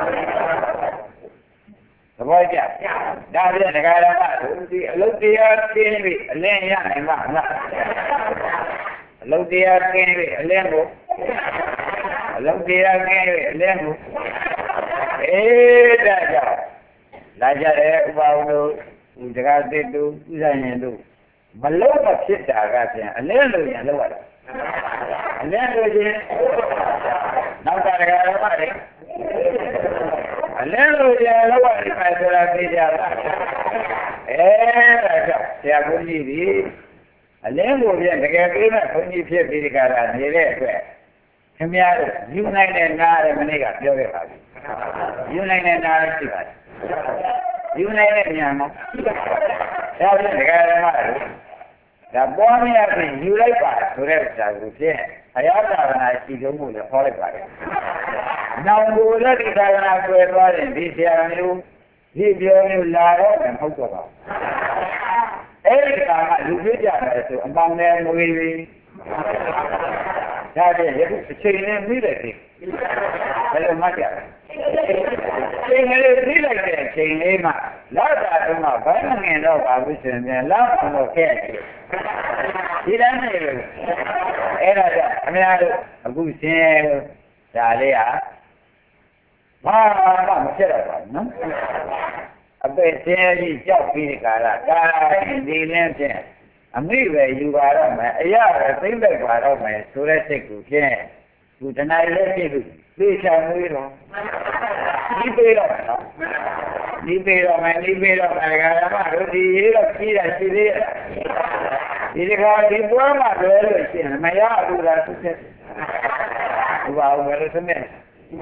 သဘောကျဒါဖြင့်ဒကာရမတို့ဒီအလုတ်တရားကျင်းပြီးအလင်းရနိုင်မှာမလားအလုတ်တရားကျင်းပြီးအလင်းကိုအလုတ်တရားကျင်းပြီးအလင်းကိုဒါကြောင့်လာကြတဲ့ဥပဝတို့ဒကာသစ်တို့ဥဇာရင်တို့မလုံးမဖြစ်တာကဖြင့်အလင်းလို့ရင်လောက်ရတာအလင်းလို့ချင်းနောက်တာဒကာရမတွေအလင်းလို့ရလောက်ရမယ်ဆိုတာသိကြလားဒါကြောင့်ဆရာဘုန်းကြီးဒီအလင်းကိုပြန်တကယ်ပြေးမဲ့ဘုန်းကြီးဖြစ်ပြီးဒီကရာနေတဲ့အတွက်ခင်ဗျားတို့ယူနိုင်တဲ့နားတဲ့မနေ့ကပြောခဲ့ပါပြီယူနိုင်တဲ့နားရှိပါတယ်ယူနိုင်တဲ့ဉာဏ်မှာဒါဖြင့်ဒကာရမတို့ဒါပေါ်မရပြင်ယူလိုက်ပါဆိုတဲ့ဥစ္စာကိုဖြင့်အယောသာရဏရှိဆုံးမှုလည်းခေါ်လိုက်ပါတယ်။နောင်ကိုလည်းဒီသာရဏဆွဲသွားတဲ့ဒီဆရာမျိုးဒီပြောမျိုးလာတော့မဟုတ်တော့ပါဘူး။အဲဒီကလူပြကြတယ်ဆိုအပေါင်းနဲ့ငွေပြီးဒါဖြင့်ယခုအချိန်နဲ့ပြီးတယ်ဒီဘယ်လိုမှကြလဲ။ချိန်လေးပြီးလိုက်တဲ့အချိန်လေးမှာလောက်တာတော့ဘယ်မှငင်တော့ပါဘူးရှင်ပြန်လောက်တော့ခဲ့တယ်။ဒီတိုင်းနဲ့အဲ့ဒါကြောင့်အများတို့အခုရှင်ဒါလေးဟာဘာမှမဖြစ်တော့ပါဘူးနော်အပေဆင်းကြီးကြောက်ပြီးကြတာကာဒီလင်းဖြင့်အမိပဲယူပါတော့မယ်အရာပဲသိမ့်လိုက်ပါတော့မယ်ဆိုတဲ့စိတ်ကိုဖြင့်သူတဏှာလေးပြည့်လို့သိချင်မွေးတော့ဒီပေးတော့နော်ဒီပေးတော့မယ်ဒီပေးတော့မယ်ကရမတို့ဒီရေးတော့ကြီးတာရှိသေးတယ်ဒီကဒီပွဲမှာလွယ်လို့ရှိရင်မရဘူးလားသူချက်ဒီပါဦးမယ်လို့သမီး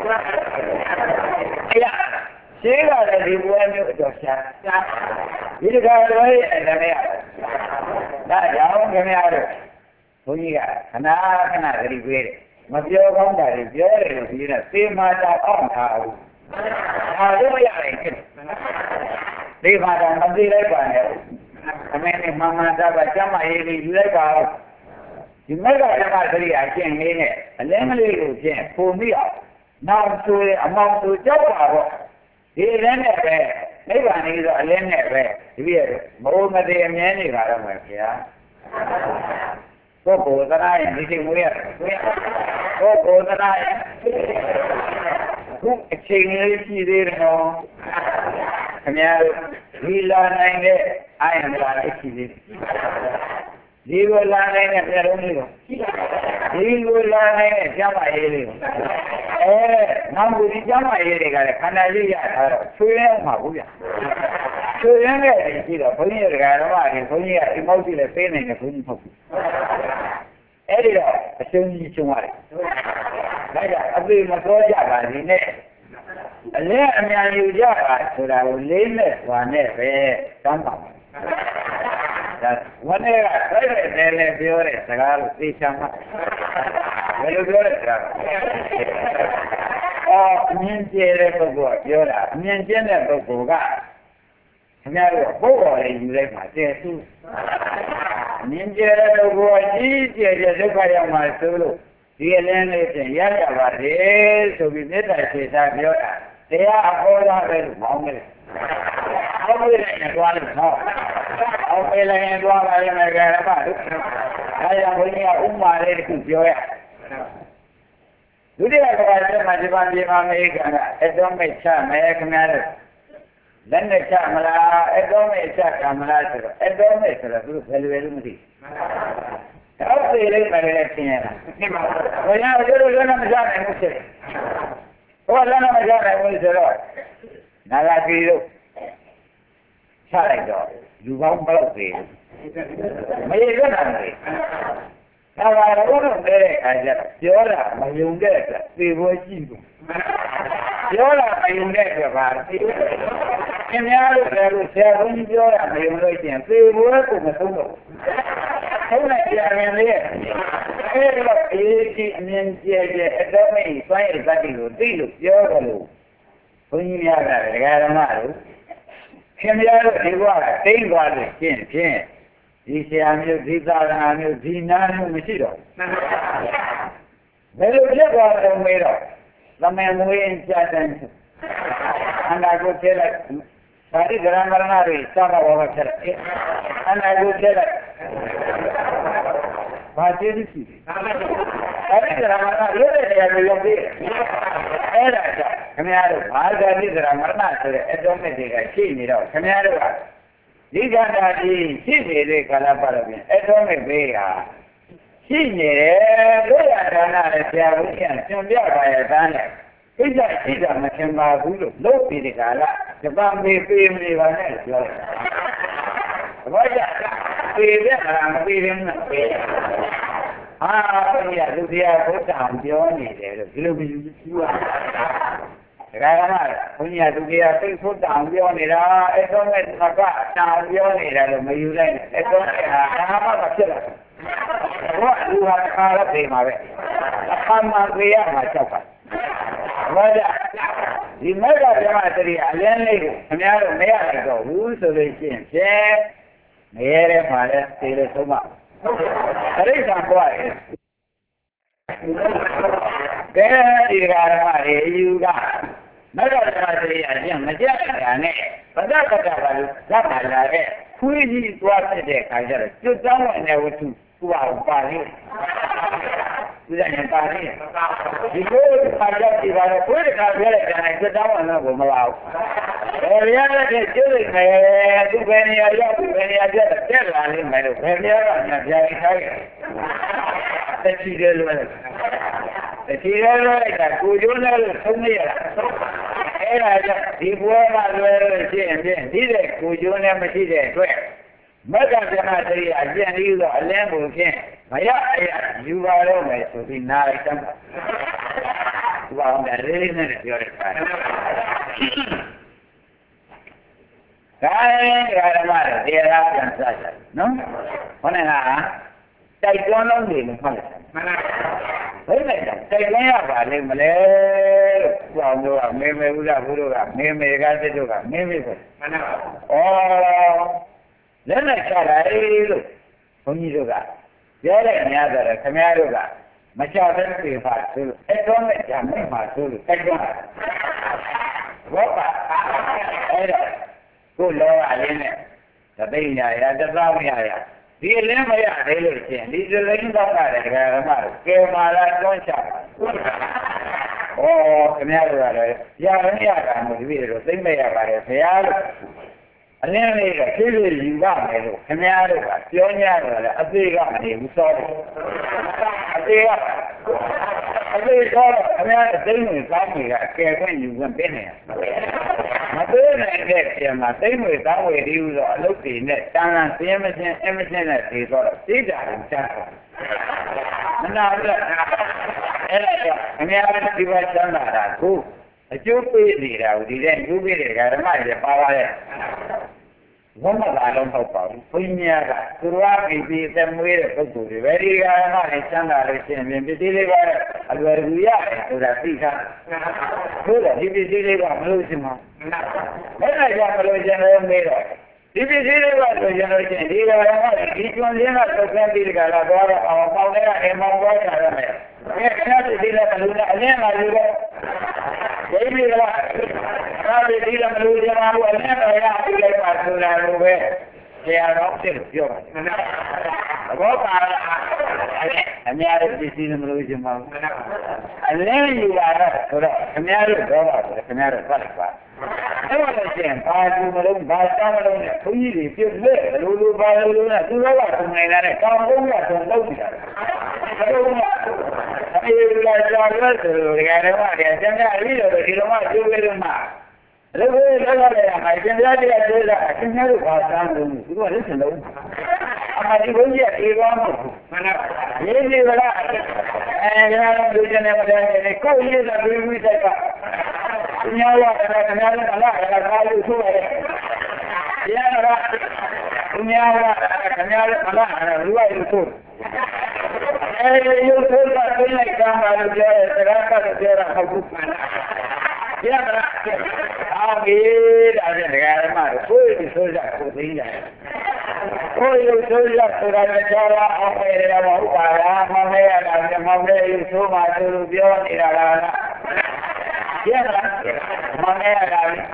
အဲ့ရရှင်းလာတဲ့ဒီပွဲမျိုးတော့ရှာဒီကလွယ်ရဲ့အနေနဲ့ဒါကြောင့်ခင်ဗျားတို့ဘုန်းကြီးကခဏခဏသတိပေးတယ်မပြောကောင်းတာတွေပြောတယ်လို့ဒီကသေမာတာအောင်ထားဘူးဒါလို့မရနိုင်ဘူးသေဒီမှာတော့မသိလိုက်ပါနဲ့အမေနဲ့မမသားကကျမရေးလေးယူလိုက်ပါဒီမက်ကဓမ္မစရိယာကျင့်လေးနဲ့အလင်းကလေးကိုကျင့်ပုံပြီးအောင်နောက်ဆိုရင်အမောင်ဆိုကြောက်ပါတော့ဒီအလင်းနဲ့ပဲနိဗ္ဗာန်ကြီးဆိုအလင်းနဲ့ပဲဒီပြည့်မိုးမတည်အမြဲနေပါတော့မယ်ခင်ဗျာပုဂ္ဂိုလ်သနာရဲ့ဒီချိန်မွေးရပုဂ္ဂိုလ်သနာရဲ့ခုအချိန်လေးရှိသေးတယ်နော်ခင်ဗျားတို့ဒီလာနိုင်တဲ့အာယံလာလေးရှိသေးတယ်ဒီလိုလာနိုင်တဲ့ပြလုံးလေးကိုဒီလိုလာနိုင်တဲ့ကျမ်းမာရေးလေးကိုနောက်ဒီကျမ်းမာရေးတွေကလည်းခန္ဓာကြီးရထားတော့ဆွေးရမှာဘူးဗျဆွေးရတဲ့ရှိတော့ဘုန်းကြီးတွေကဓမ္မတွေဘုန်းကြီးကဒီမောက်ကြီးလည်းပေးနိုင်တယ်ဘုန်းကြီးမဟုတ်ဘူးအဲ့ဒီတော့အရှုံးကြီးရှုံးရတယ်ဒါကြောင့်အပေမတော်ကြပါဒီနဲ့အလင်းအမြန်ယူကြပါဆိုတာကိုလေးနဲ့စွာနဲ့ပဲတောင်းပါမယ်ဒါဝန်းထဲကဆွဲတဲ့တယ်ပြောတဲ့စကားကိုသိချင်မှာဘယ်လိုပြောတဲ့စကားအမြင်ကျတဲ့ပုဂ္ဂိုလ်ကပြောတာအမြင်ကျတဲ့ပုဂ္ဂိုလ်ကခင်ဗျားတို့ပုဂ္ဂိုလ်လေးယူလိုက်မှာတည်သူအမြင်ကျတဲ့ပုဂ္ဂိုလ်ကကြီးကျယ်တဲ့ဒုက္ခရောက်မှာဆိုလို့ဒီအလင်းလေးပြင်ရရပါတယ်ဆိုပြီးမေတ္တာစေတာပြောတာတရားအဟောတာပဲလို့မောင်းတယ်အောက်ပေးလိုက်ရင်သွားလို့ဟောအောက်ပေးလိုက်ရင်သွားပါလိမ့်မယ်ကြရပါလို့ဒါကြောင့်ဘုန်းကြီးကဥမာလေးတစ်ခုပြောရဒုတိယကဘာလဲမှာဒီပန်ဒီမှာမေးကန်ကအတော်မိတ်ချမယ်ခင်ဗျားတို့လက်နဲ့ချမလားအတော်မိတ်ချကမလားဆိုတော့အတော်မိတ်ဆိုတော့သူဘယ်လိုလဲမသိအောက်သေးလေးပဲလည်းသင်ရတာဘယ်ရတို့လည်းမကြနိုင်ဘူးဖြစ်ဟောလည်းမကြနိုင်ဘူးဆိုတော့နာဂတိတို့ချလိုက်တော့လူပေါင်းဘယ်လောက်သေးမရရနိုင်ဘူးဒါပါတော့တဲ့အခါကျတော့ပြောတာမယုံတဲ့အတွက်သေဖို့ရှိဘူးပြောတာမယုံတဲ့အတွက်ပါခင်ဗျားတို့လည်းဆရာဘုန်းကြီးပြောတာမယုံလို့ရှိရင်သေဖို့ကိုမဆုံးတော့ဟုတ်လိုက်ပြန်ရင်လေအဲ့တော့အေးကြီးအမြင်ကျဲကျဲအတော်မိတ်စွမ်းရည်သတ္တိကိုသိလို့ပြောတယ်လို့ဘုန်းကြီးများကဒကာဓမ္မတို့ခင်ဗျားတို့ဒီဘဝကတိတ်သွားလို့ဖြင့်ဒီဆရာမျိုးဒီသာသနာမျိုးဒီနာမျိုးမရှိတော့ဘယ်လိုဖြစ်သွားတယ်မေးတော့သမင်မွေးကြတဲ့အန္တကိုကျဲလိုက်ဒါဒီဂရမရဏတွေစတာဘောဖြစ်တယ်အန္တကိုကျဲလိုက်ဘာကျေးဇူးရှိအဲ့ဒီဂရမရဏရိုးတဲ့နေရာကိုရောက်ပြီးအဲ့ဒါကြောင့်ခင်ဗျားတို့ဘာသာတိဂရမရဏဆိုတဲ့အတော်မဲ့တွေကရှိနေတော့ခင်ဗျားတို့ကဒီကတာကြီးရှိနေတဲ့ကာလပတ်တော့ပြင်အတော်မဲ့ဘေးဟာရှိနေတယ်လို့ရဒါနနဲ့ဆရာဘုရားညွှန်ပြပါရဲ့တန်းနဲ့ဣဇ္ဇရှိတာမထင်ပါဘူးလို့လို့ပြီးဒီကလာဂျပန်မေးပေးမနေပါနဲ့ပြောတယ်။ဘာကြပေးတဲ့အခါမပေးရင်မပေး။ဟာဘုရားလူတရားဘုရားပြောနေတယ်လို့ဒီလိုမျိုးပြောရတာ။ဒါကမှဘုရားလူတရားသိဖို့တောင်ပြောနေတာအဲ့တော့မဲ့သကတောင်ပြောနေတာလို့မယူလိုက်နဲ့အဲ့တော့ဟာဒါမှမဖြစ်လာဘူး။ဘာလူဟာခါရပြေမှာပဲ။အခါမှပြေရမှာကြောက်ပါဘာကြဒီမေဃဓမ္မတရိအလင်းလေးကိုခင်ဗျားတို့မရနိုင်တော့ဘူးဆိုလို့ရှိရင်ဖြင့်မရဲတဲ့မှာလဲသေလို့ဆုံးမတရိစ္ဆာန်ပွားတယ်ကဲဒီဓမ္မတွေအယူကမေဃဓမ္မတရိအကျင့်မကြတာနဲ့ပဒကတပါလို့ဇတ်ပါလာတဲ့ခွေးကြီးသွားဖြစ်တဲ့ခါကျတော့ကျွတ်တောင်းဝင်တဲ့ဝတ္ထုကိုပါလိမ့်ဒီကပါလိမ့်ဒီလိုပါကြည့်ပါတော့ကိုယ်ကပြောလိုက်တယ်ကျွတ်တောင်းဝင်တော့မလာဘူးဘယ်ရတဲ့ကျွတ်လိုက်မယ်သူပဲနေရာရောက်ဘယ်နေရာကျတက်လာလိမ့်မယ်လို့ဘယ်နေရာကပြန်ခိုင်းတတိတယ်လို့တတိတယ်လို့ကိုကျိုးနဲ့လို့သုံးနေရတာအဲ့ဒါကြောင့်ဒီဘွဲမှာလွယ်လို့ရှိရင်ဖြင့်ဒီတဲ့ကိုကျိုးနဲ့မရှိတဲ့အတွက်မက္ကဗျာတရိအကျင့်ဤသောအလင်းကိုဖြင့်မရအရယူပါတော့မယ်ဆိုပြီးနားလိုက်တတ်ပါသူကအောင်တယ်လေးနဲ့ပြောတဲ့အခါဒါရင်ဓမ္မတွေတရားပြန်စားကြတယ်နော်ခေါင်းကတိုက်တွန်းလုံးနေလို့ဟုတ်တယ်မှန်ပါဘယ်နဲ့တိုက်တွန်းရပါလိမ့်မလဲလို့အောင်တို့ကမေမေဥဒ္ဒဘုရားကမေမေကတဲ့တို့ကမေမေဆိုမှန်ပါလက်နဲ့ချလိုက်လို့ဘုန်းကြီးတို့ကပြောလိုက်များတယ်ခင်ဗျားတို့ကမချဘဲပြေပါဆိုလို့အဲ့တော့နဲ့ကြာမိမှာဆိုလို့တိုက်တွန်းတာဘောပါအဲ့တော့ကိုလောကလေးနဲ့သတိညာရတသောညာရဒီအလင်းမရသေးလို့ရှင်ဒီသလိန်းတော့ရတယ်ဓမ္မတို့ကဲမာလာတွန်းချပါခင်ဗျားတို့ကလည်းရရင်ရတာမို့ဒီလိုသိမ့်မရပါတယ်ဘုရားလို့အလင်းလေးကဖြည်းဖြည်းယူပါမယ်လို့ခင်ဗျားတို့ကပြောညတော့လေအသေးကမနေဘူးစောတယ်အသေးတော့ခင်ဗျားသိမ့်ဝင်သားတွေကကဲခွင့်ယူခွင့်ပေးနေမပေးနိုင်တဲ့ပြန်မှာသိမ့်ဝင်သားဝေဒီဟုဆိုအလုပ်တွေနဲ့တန်တန်စင်းမချင်းအမချင်းနဲ့ဒီတော့သိတာကိုကြားတော့မနာဘူးအဲ့ဒါကြောင့်ခင်ဗျားတို့ဒီဘက်ချမ်းသာတာကိုအကျိုးပေးနေတာကိုဒီတဲ့ကျိုးပေးတဲ့ဓမ္မတွေပါပါရဲ့ဘုမသာလုံးဟုတ်ပါဘူးဘုန်းကြီးများကသူတော်အပြီးသမွေးတဲ့ပုဂ္ဂိုလ်တွေပဲဒီဓမ္မတွေချမ်းသာလို့ရှိရင်ပစ္စည်းလေးပါအလွယ်တကူရတယ်ဆိုတာသိတာဟုတ်တယ်ဒီပစ္စည်းလေးကမလို့ရှိမှာအဲ့ဒါကြောင့်မလို့ရှင်လည်းမေးတော့ဒီပစ္စည်းလေးကဆိုရင်လို့ရှိရင်ဒီဓမ္မဒီကျွန်းရင်းကသုတ်ကန်းပြီးတကလားသွားတော့အောင်ပေါင်းတဲ့အိမ်မောင်းသွားကြရမယ်အဲ့ဒါဒီလည်းမလို့အလင်းလာယူတော့ဒီလိုလားသာဒီလည်းမလို့ကြမှာဘူးအလင်းတော်ရပြီလိုက်ပါဆိုတာလိုပဲဆရာတော်ဖြစ်လို့ပြောပါတယ်ဘောပါအများကြီးပစ္စည်းမလို့ကြမှာဘူးအလင်းယူလာတော့ဆိုတော့အများကြီးတော့ပါဆိုခင်ဗျားတို့ဖတ်လိုက်ပါအဲ့ဒါလည်းရှင်ဘာလူမလုံးဘာစားမလုံးနဲ့ဘုန်းကြီးတွေပြည့်လက်လိုပါလိုနဲ့သူတော်ကထုံနေတာနဲ့ကောင်းဘုန်းကထုံလုပ်နေတာဘယ်လိုလဲအေးလာကြလို့ဆိုတော့ဒီကနေ့ကကျန်တဲ့ပြီးတော့ဒီလိုမှကျိုးလေးတော့မှလည်းဘယ်လိုလဲရမှာကျန်တဲ့တရားကျိုးတာအရှင်တို့ဘာသာလို့သူကလည်းစလုံးအမဒီဘုန်းကြီးအေးကောင်းလို့မနာရေးနေကြလားဒါလူကျင်နေမတယ်ကိုယ်ရေးတာပြီးပြီးတိုက်ကညောရတယ်ခင်ဗျားတို့ကလာတာကားလို့ဆိုရတယ်။ရတာညောရတယ်ခင်ဗျားတို့ကလာတာလူဝိုင်းလို့ဆိုအဲဒီရုပ်ထုတ်တာသိလိုက်ကမ်းပါလို့ပြောတယ်စကားကတော့ပြောတာဟုတ်ဘူး။ရတာအာမေးတာတဲ့ဒကာရမတို့ကိုယ်ဒီဆိုကြကိုသိကြတယ်။ကိုယ်ရုပ်ဆိုကြဆိုတာလည်းကြားရအောင်ပဲရပါဘူးပါလား။မောင်လေးရတာမောင်လေးရုပ်ဆိုမှသူတို့ပြောနေတာလား။ရတာမောင်လေးရတာဘယ်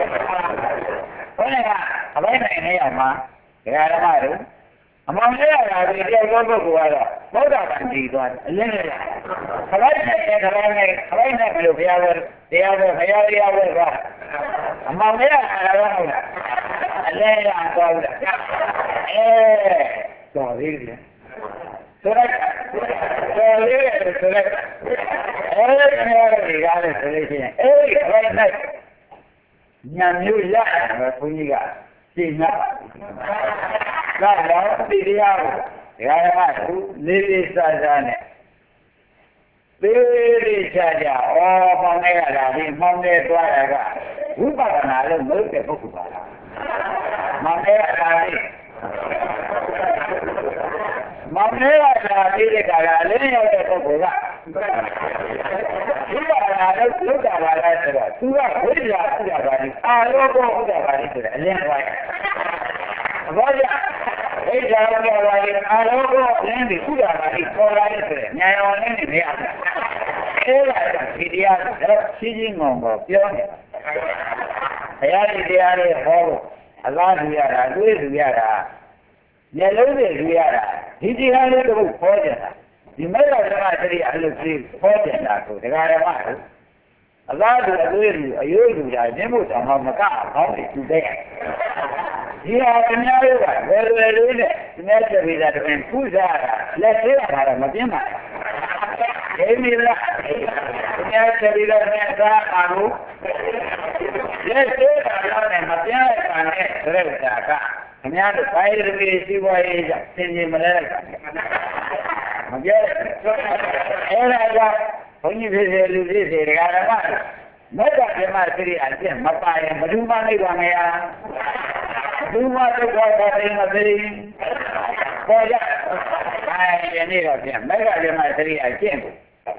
ကအပိုင်းနိုင်နေရမှာဒကာရမတို့အမောင်လေးရတာဒီတရားပုဂ္ဂိုလ်ကတော့ဘုရားကတည်သွားတယ်အရင်ကခလိုက်နဲ့ခလိုက်နဲ့ခလိုက်နဲ့ဘယ်လိုဘုရားပဲတရားပဲဘုရားတရားပဲကအမောင်လေးရတာတော့ဟုတ်လားအလဲရသွားဘူးလားတော်သေးတယ်ဆိုတော့တော်လေးဆိုတော့အဲဒီနေရာတွေကားလို့ဆိုလို့ရှိရင်အဲဒီခလိုက်နဲ့ညာမျိုးရတယ်ဘုန်းကြီးကရှင်းတာကတော့ဒီတရားကိုဒကာရမသူလေးလေးစားစားနဲ့သေးသေးချာချာမောင်းနေရတာဒီမောင်းနေသွားတာကဝိပဿနာလို့မဟုတ်တဲ့ပုဂ္ဂိုလ်ပါလားမောင်းနေရတာဒီမောင်းနေရတာဒီကလည်းရောက်တဲ့ပုဂ္ဂိုလ်ကဝိပဿနာလို့လုပ်တာပါလားဆိုတော့သူကဝိဇ္ဇာဥဒ္ဒါပါဠိအာလောကောဥဒ္ဒါပါဠိဆိုတဲ့အလင်းသွားတယ်ဘာကြောင့်ဣဇာဥဒ္ဒါပါဠိအာလောကောအလင်းဒီဥဒ္ဒါပါဠိပေါ်လာတဲ့ဆိုတဲ့ဉာဏ်အောင်လင်းနေမရဘူးအဲ့ဒါဒီတရားတော့ရှင်းရှင်းငုံပေါ်ပြောနေဘုရားဒီတရားလေးဟောဖို့အလားတူရတာတွေးတူရတာမျက်လုံးတွေတူရတာဒီတရားလေးတော့ဟောကြတာဒီမဲ့တော်ကတည်းကအလုပ်ကြီးဟောကြတာကိုဒကာရမတို့အလားတူအတွေ့အယိုးတူတာမြင်ဖို့တောင်မှမကအောင်တူတဲ့ဒီဟာအများကြီးကဘယ်လိုလေးနဲ့ဒီမဲ့တပည့်တာတွင်ပူဇာတာလက်သေးတာတော့မပြင်းပါဘူးဒီမိလားဒီမဲ့တပည့်တာနဲ့သာအားလို့လက်သေးတာတော့မပြင်းတဲ့ခံနဲ့ဆိုတဲ့ဥစ္စာကခင်ဗျားတို့ဘိုင်းရမီစီးပွားရေးကြောင့်သင်ခြင်းမလဲလိုက်တာမပြောအဲ့ဒါကြောင့်ဘုန်းကြီးဖြစ်စေလူဖြစ်စေဒကာရမမေတ္တာဓမ္မစရိအကျင့်မပါရင်ဘယ်သူမှနိဗ္ဗာန်မရဘူးဘုရားဒုက္ခပါရင်မသိပေါ်ကြအဲဒီနေ့တော့ပြန်မေတ္တာဓမ္မစရိအကျင့်ကို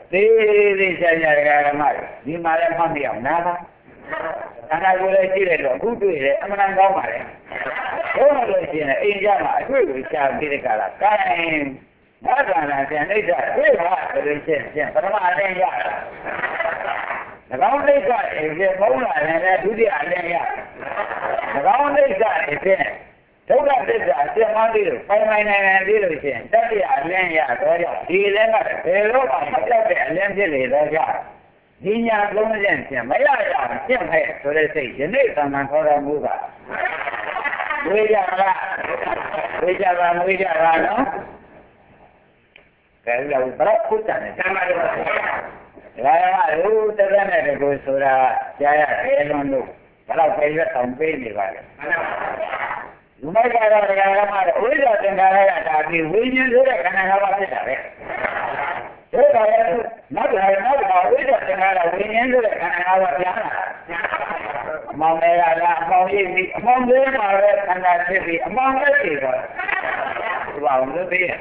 သေးချာချာဓမ္မဒီမှာလည်းမှတ်မရအောင်နားပါခန္ဓာကိုယ်လည်းကြည့်လိုက်တော့အခုတွေ့တယ်အမှန်ကောင်းပါလေဘုရားလို့ရှိရင်အိမ်ကြမှာအတွေ့ကိုရှာပြီးတဲ့ကလာကိုင်းဘာသာနာပြန်အိဋ္ဌတွေ့ပါဆိုလို့ရှိရင်ပထမအရင်ရတာ၎င်းအိဋ္ဌရဲ့ဘုံလာတဲ့ဒုတိယအရင်ရ၎င်းအိဋ္ဌရဲ့ဖြင့်ဒုက္ခသစ္စာအစ်မသေးလို့ပိုင်နိုင်သေးလို့ရှိရင်တတိယအရင်ရတော့ကြောင့်ဒီလည်းကဘယ်လိုမှမပြောက်တဲ့အရင်ဖြစ်လေတော့ကြောင့်ဒီညာလုံးနဲ့ဖြင့်မရရပြင့်ခဲ့ဆိုတဲ့စိတ်ယနေ့သံဃာခေါ်တော်မူပါဝေကြလားဝေကြပါဝေကြပါနော်ကဲလို့ဘရခုတန်တယ်ဓမ္မတော်ဒါကလို့တရနဲ့တကူဆိုတာကြားရတယ်အလုံးလို့ဘယ်တော့ပဲရွတ်ဆောင်ပေးနေပါလဲလူမိုက်ကတော့တရားဓမ္မတော့ဝိဇ္ဇာသင်္ခါရကဒါပြီးဝိညာဉ်ဆိုတဲ့ခန္ဓာ၅ပါးဖြစ်တာပဲဒါကလည်းနောက်ဝိဇ္ဇာသင်္ခါရဝိညာဉ်ဆိုတဲ့ခန္ဓာ၅ပါးပြန်လာအမောင်တွေကလားအမောင်ကြီးပြီးအမောင်တွေမှာပဲခန္ဓာဖြစ်ပြီးအမောင်ပဲဖြစ်တော့ဒီပါအောင်လို့ပြီး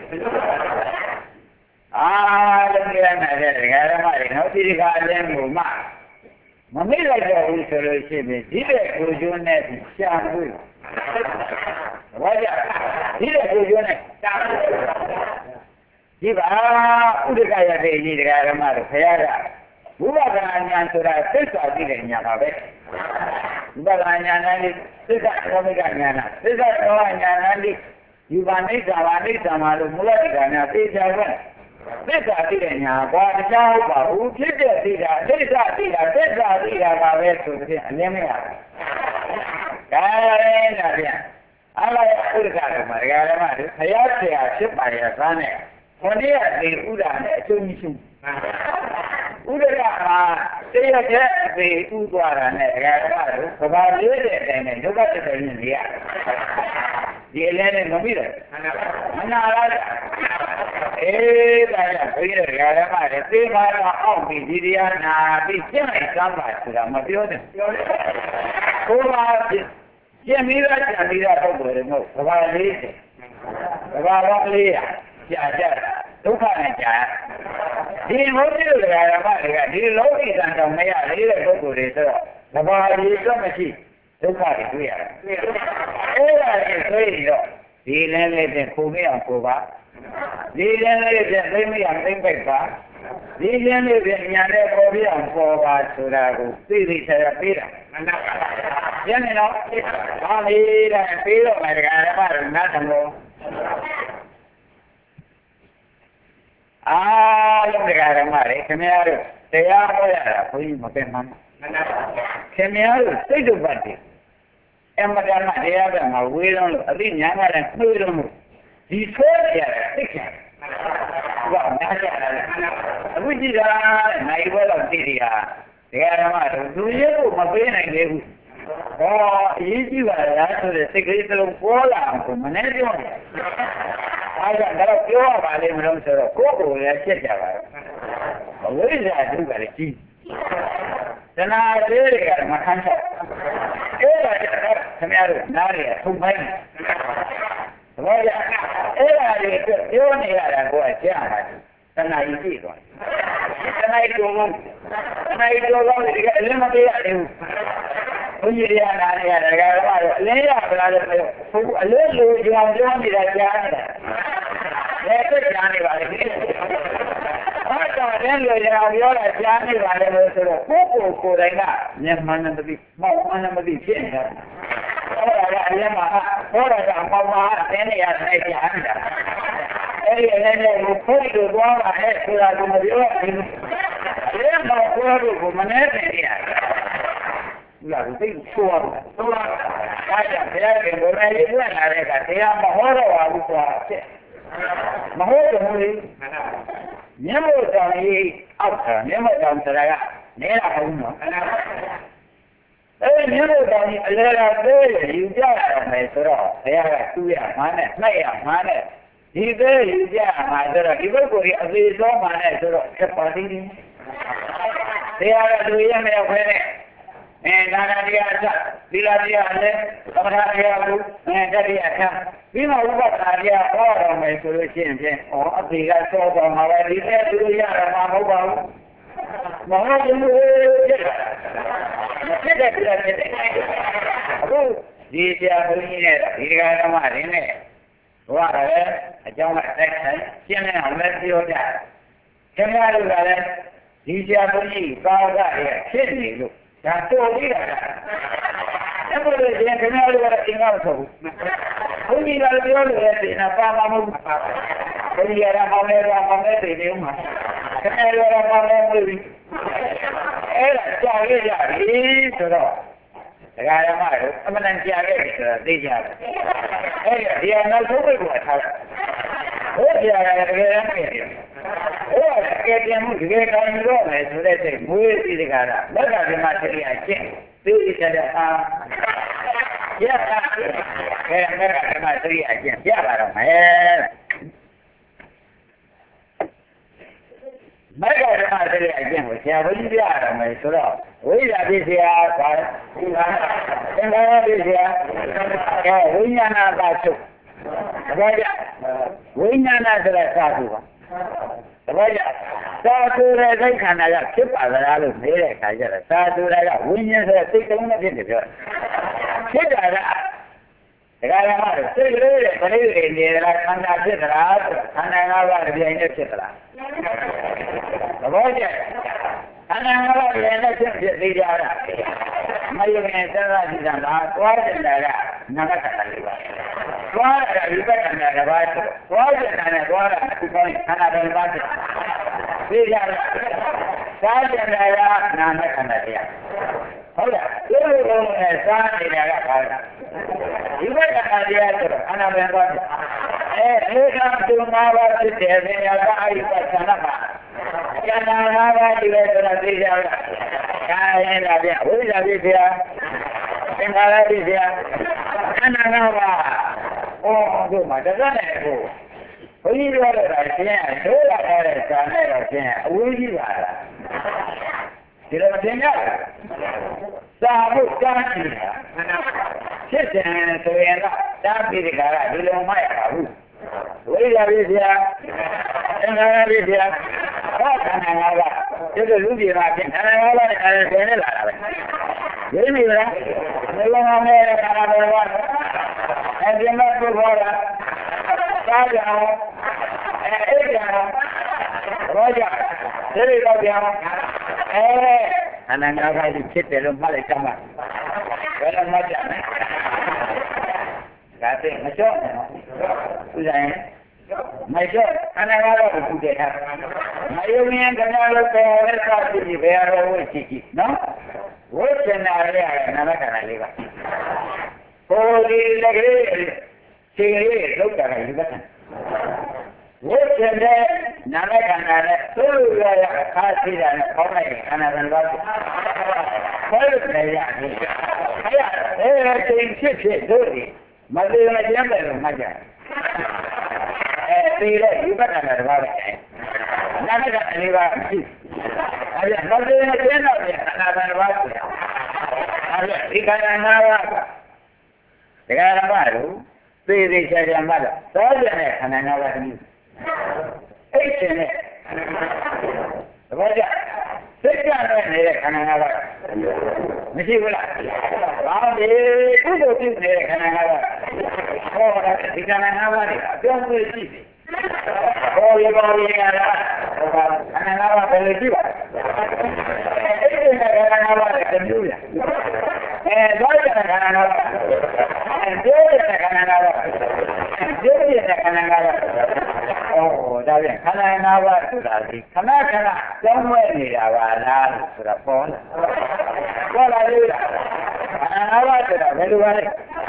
လုံးကြရတဲ့ဓမ္မတွေနောက်ဒီခါအလင်းကိုမမေ့လိုက်တော့ဘူးဆိုလို့ရှိရင်ဒီတဲ့ကိုကျွန်းနဲ့ရှားမှုဘာကြဒီတဲ့ကိုကျွန်းနဲ့ရှားမှုဒီပါဥဒကရတဲ့ကြီးဓမ္မတွေခရရဘုရားကဉာဏ်ဆိုတာသစ္စာကြည့်တဲ့ဉာဏ်ပါပဲဘုရားကဉာဏ်နဲ့သစ္စာသောမိကဉာဏ်သစ္စာသောဉာဏ်နဲ့ယူပါနိစ္စပါနိစ္စမှာလို့မူလတိကညာသိချာပဲသစ္စာသိတဲ့ညာဘာတရားဟုတ်ပါဘူးဖြစ်တဲ့သိတာသစ္စာသိတာသစ္စာသိတာပါပဲဆိုတဲ့အလင်းမရဘူးဒါလည်းဒါပြန်အလားဥဒကရမှာဓမ္မတွေခရဆရာဖြစ်ပါရဲ့သာနဲ့ခொနည်းအသေးဥဒ္ဒါနဲ့အကျိုးမရှိဘူးဥဒကမှာတရားကျက်အသေးဥသွားတာနဲ့ဓမ္မတွေကဘာလေးတဲ့အတိုင်းနဲ့ဒုက္ခတစ်တိုင်းနဲ့နေရဒီအလဲနဲ့မပြီးတယ်မနာလားအေးဒါကဘုရားဓမ္မတွေသိပါတော့အောက်ပြီးဒီတရားနာပြီးရှင်းလိုက်သမ်းပါဆိုတာမပြောနဲ့ကိုယ်ပါရှင်းပြီးတော့ကြံပြီးတော့ပုဂ္ဂိုလ်တွေမဟုတ်ကဘာလေးကဘာတော့လေးရကြာကြဒုက္ခနဲ့ကြာဒီမိုးတိတို့ဓမ္မတွေကဒီလောကီတန်တော်မရသေးတဲ့ပုဂ္ဂိုလ်တွေဆိုတော့ကဘာလေးတော့မရှိဒုက္ခတွေတွေ့ရတယ်အဲ့ဒါကိုသိပြီးတော့ဒီလည်းလေးဖြင့်ခုမရအောင်ကိုပါဒီလည်းလေးဖြင့်သိမရအောင်သိမ့်ပိတ်ပါဒီလည်းလေးဖြင့်ညာတဲ့ပေါ်ပြအောင်ပေါ်ပါဆိုတာကိုသိသိချာချာပေးတာမှန်ပါပါညနေတော့ဟာလေးတဲ့ပေးတော့မယ်ဓမ္မတွေနားထောင်လို့လုံးဓမ္မတွေခင်ဗျားတို့တရားဟောရတာဘုန်းကြီးမပင်မှန်းခင်ဗျားတို့စိတ်တုပ်ပတ်တယ်အမတန်တရားကငါဝေးတော့လို့အသိဉာဏ်ကလည်းနှွေးတော့လို့ဒီဆွဲရတဲ့သိခင်ဘာမှမရတာအခုကြည့်တာနိုင်ဘဲတော့သိရတရားဓမ္မတို့သူရဲ့ကိုမပေးနိုင်သေးဘူးဟောအရေးကြီးပါလားဆိုတဲ့စိတ်ကလေးတစ်လုံးပေါ်လာအောင်ကိုမနဲ့ပြောတယ်အားကတော့ပြောရပါလိမ့်မလို့ဆိုတော့ကိုယ့်ကိုယ်လည်းဖြစ်ကြပါတော့ဝိဇ္ဇာတုကလည်းကြီးတဏှာလေးတွေကမခံချက်အဲ့ဒါကြတော့ခင်ဗျားတို့နားရထုံပိုင်းသဘောကျအဲ့ဒါတွေပြောနေရတာကိုယ်ကကြားမှာတဏှာကြီးကြည့်သွားတဏှာကြီးတော့ဒီကအလင်းမပေးရသေးဘူးဘုရားရနာနေရတယ်ကတော့အလင်းရပလားလို့ဘုအလင်းလိုကြောင်ပြောနေတာကြားနေတာလည်းသိကြားနေပါလေဘာတော့လည်းလိုကြောင်ပြောတာကြားနေပါလေလို့ဆိုတော့ကိုယ်ကိုယ်တိုင်ကမျက်မှန်နဲ့မသိမောက်မှန်နဲ့မသိဖြစ်နေတာဟောတာကအလင်းမှာဟောတာကအပေါင်းမှာအင်းနေရတယ်ကြားနေတာအဲ့ဒီလည်းလည်းဘုရားတို့သွားတာဟဲ့ဆိုတာကိုမပြောရဘူးအလင်းမှာကိုယ်တို့ကိုမနေနေရတယ်လာသိဆိုရတာဆိုတော့ဒါကြောင့်ဘုရားကဘုရားကြီးပြန်လာတဲ့ကတရားမဟောတော့ပါဘူးကွာမဟုတ်ဘူးလေမျက်မှောက်တောင်ကြီးအောက်ကမျက်မှောက်တောင်ဆိုတာကနဲလာဘူးနော်မျက်မှောက်တောင်ကြီးအလဲလာသေးယူကြရမယ်ဆိုတော့ဘုရားကသူ့ရမှန်းနဲ့နှိုက်ရမှန်းနဲ့ဒီသေးယူကြမှာဆိုတော့ဒီပုဂ္ဂိုလ်ကြီးအသေးဆုံးမှန်းနဲ့ဆိုတော့ချက်ပါသေးတယ်ဘုရားကသူရမယ်ခွဲနဲ့နာနာတရားအစသီလတရားလည်းသမထတရားကိုတတိယအခါပြီးမှဥပဒနာတရားဟောတော်မယ်ဆိုလို့ရှိရင်ဖြင့်အသေကစောတော်မှာပဲဒီတဲ့သူရတာမဟုတ်ပါဘူးမဟုတ်ဘူးဖြစ်တဲ့ဖြစ်တဲ့အခုဒီဆရာဘုန်းကြီးနဲ့ဒီကဓမ္မတွေနဲ့ဘုရားလည်းအကြောင်းအတိုက်ဆိုင်ရှင်းနေအောင်လည်းပြောကြတယ်ခင်ဗျားတို့ကလည်းဒီဆရာဘုန်းကြီးကာကရဲ့ဖြစ်နေလို့ဒါတော်ပြီးတာအဲ့လိုလေခင်ဗျားတို့ကအင်္ဂါမဟုတ်ဘူးဘုန်းကြီးကလည်းပြောလို့ရတယ်နာပါမမဟုတ်ဘုန်းကြီးကလည်းမောင်းနေတာမောင်းနေတယ်နေဦးမှာခင်ဗျားတို့ကမောင်းနေပြီအဲ့ဒါကြောက်ရရပြီဆိုတော့ဒကာရမတို့အမှန်တန်ကြာခဲ့ပြီဆိုတာသိကြတယ်အဲ့ဒီအနောက်ဆုံးဘက်ကထားတယ်ဟိုကြာရတယ်တကယ်တမ်းပြည့်တယ်ဟိုကတကယ်ပြန်မှုတကယ်ကောင်းလို့မယ်ဆိုတဲ့စိတ်မွေးပြီးတကားလားလက်ကဒီမှာတရားကျင့်သိကြတဲ့အားရတာခဲလက်ကဒီမှာတရားကျင့်ပြပါတော့မယ်မက်ကဓမ္မတရားအကျင့်ကိုဆရာဘုန်းကြီးပြရမယ်ဆိုတော့ဝိဇ္ဇာပြည့်စရာပါဒီဟာသင်္ခါရပြည့်စရာဝိညာဏပါချုပ်ဒါကြဝိညာဏဆိုတာစာစုပါဒါကြစာစုတဲ့စိတ်ခန္ဓာကဖြစ်ပါသလားလို့မေးတဲ့အခါကျတော့စာစုတာကဝိညာဉ်ဆိုတဲ့စိတ်တုံးနဲ့ဖြစ်တယ်ပြောဖြစ်တာကဒကာရမတို့စိတ်ကလေးနဲ့ပရိသေနေလားခန္ဓာဖြစ်သလားခန္ဓာ၅ပါးတစ်ပြိုင်တည်းဖြစ်သလားသဘောကျခန္ဓာ၅ပါးတစ်ပြိုင်တည်းဖြစ်သေးကြတာမယုံနဲ့သစ္စာကြည့်တာလားသွားတယ်ကနာမခန္ဓာလေးပါသွားတာကဝိပဿနာတစ်ပါးသွားတယ်နဲ့သွားတာအခုကောင်းခန္ဓာတစ်ပါးဖြစ်သိကြလားစားတယ်ကနာမခန္ဓာတရားဟုတ်လားဒီလိုနဲ့စားနေတာကဘာလဲဒီဘက်ကတရားဆိုတော့အနာမယပါဧကတုငါးပါးဖြစ်တယ်ပညာကအာရိပသနာပါဉာဏ်ငါးပါးဒီလိုဆိုတာသိကြလားဒါရင်လာပြဝိဇ္ဇာပြည့်စရာသင်္ခါရပြည့်စရာခန္ဓာငါးပါးတို့မှာတစ်စက်နဲ့ကိုဘုန်းကြီးပြောတဲ့အခါကျရင်တို့ရတဲ့ဇာနဲ့တော့ကျရင်အဝေးကြီးပါလားဒီလိုမတင်ကြဘူးသာဖို့တားကြည့်တာဖြစ်တယ်ဆိုရင်တော့တားပြီးဒီကရဒီလိုမှရပါဘူးဝိဇ္ဇာပြည့်စရာသင်္ခါရပြည့်စရာဘာခန္ဓာငါးပါးဒီလိုလူကြီးမှာဖြစ်ခန္ဓာငါးပါးနဲ့အဲ့ဒါဆင်းနေလာတာပဲရင်းနေလားဒီလိုမှလည်းခန္ဓာပဲပါအဲ့ဒီမှာပုဂ္ဂိုလ်ကစားကြအောင်အဲ့ကြအောင်ဘောကြဒီလိုတော့ပြောင်းခန္ဓာငါးပါးဖြစ်တယ်လို့မှတ်လိုက်ကြမှာဘယ်လိုမှတ်ကြမလဲဒါသိမကြောက်ဘူးဥဆိုင်မကြောက်ခန္ဓာငါးပါးကိုကုတဲ့ထားမယုံရင်ခင်ဗျားတို့ပဲလက်သာကြည့်ဘယ်ရောဝိချီနော်ဝိသနာရရနာမခန္ဓာလေးပါဟိုဒီလက်ကလေးခြေကလေးလောက်တာကဒီဘက်ကဝိသနာနာမခန္ဓာနဲ့သူ့ရရအခါရှိတာနဲ့ပေါင်းလိုက်ခန္ဓာတစ်ပါးကိုဘယ်လိုလဲရအဲ့ချိန်ဖြစ်တို့ဒီမသေးမကျမ်းပဲလို့မှတ်ကြသိတဲ့ဒီဘက်ကတစ်ပါးပဲနာမခန္ဓာလေးပါရှိအဲ့ဒါမသေးမကျမ်းတော့ခန္ဓာတစ်ပါးရှိအဲ့ဒါဒီခန္ဓာ၅ပါးဒကာရမတို့သိသိချာချာမှတ်တော့သောကြတဲ့ခန္ဓာ၅ပါးတည်းအဲ့ဒီနဲ့သဘောကျစိတ်ကြနေတဲ့ခန္ဓာ၅ပါးမရှိဘူးလားဘာလို့ကုသိုလ်ပြုနေတဲ့ခန္ဓာ၅ပါးဟောတာဒီခန္ဓာ၅ပါးတွေအပြောင်းအလဲရှိတယ်ဟောရပါရတာဟောခန္ဓာ၅ပါးဘယ်လိုရှိပါလဲအဲ့ဒီခန္ဓာ၅ပါးတွေတမျိုးလားတော့တဲ့ခန္ဓာ၅ပါးပြောတဲ့ခန္ဓာ၅ပါးပြောတဲ့ခန္ဓာ၅ပါးဒါပြန်ခန္ဓာ၅ပါးဆိုတာဒီခဏခဏကြောင်းဝဲနေတာပါလားဆိုတာပေါ်လာသေးလားခန္ဓာ၅ပါးဆိုတာဘယ်လိုပါလဲ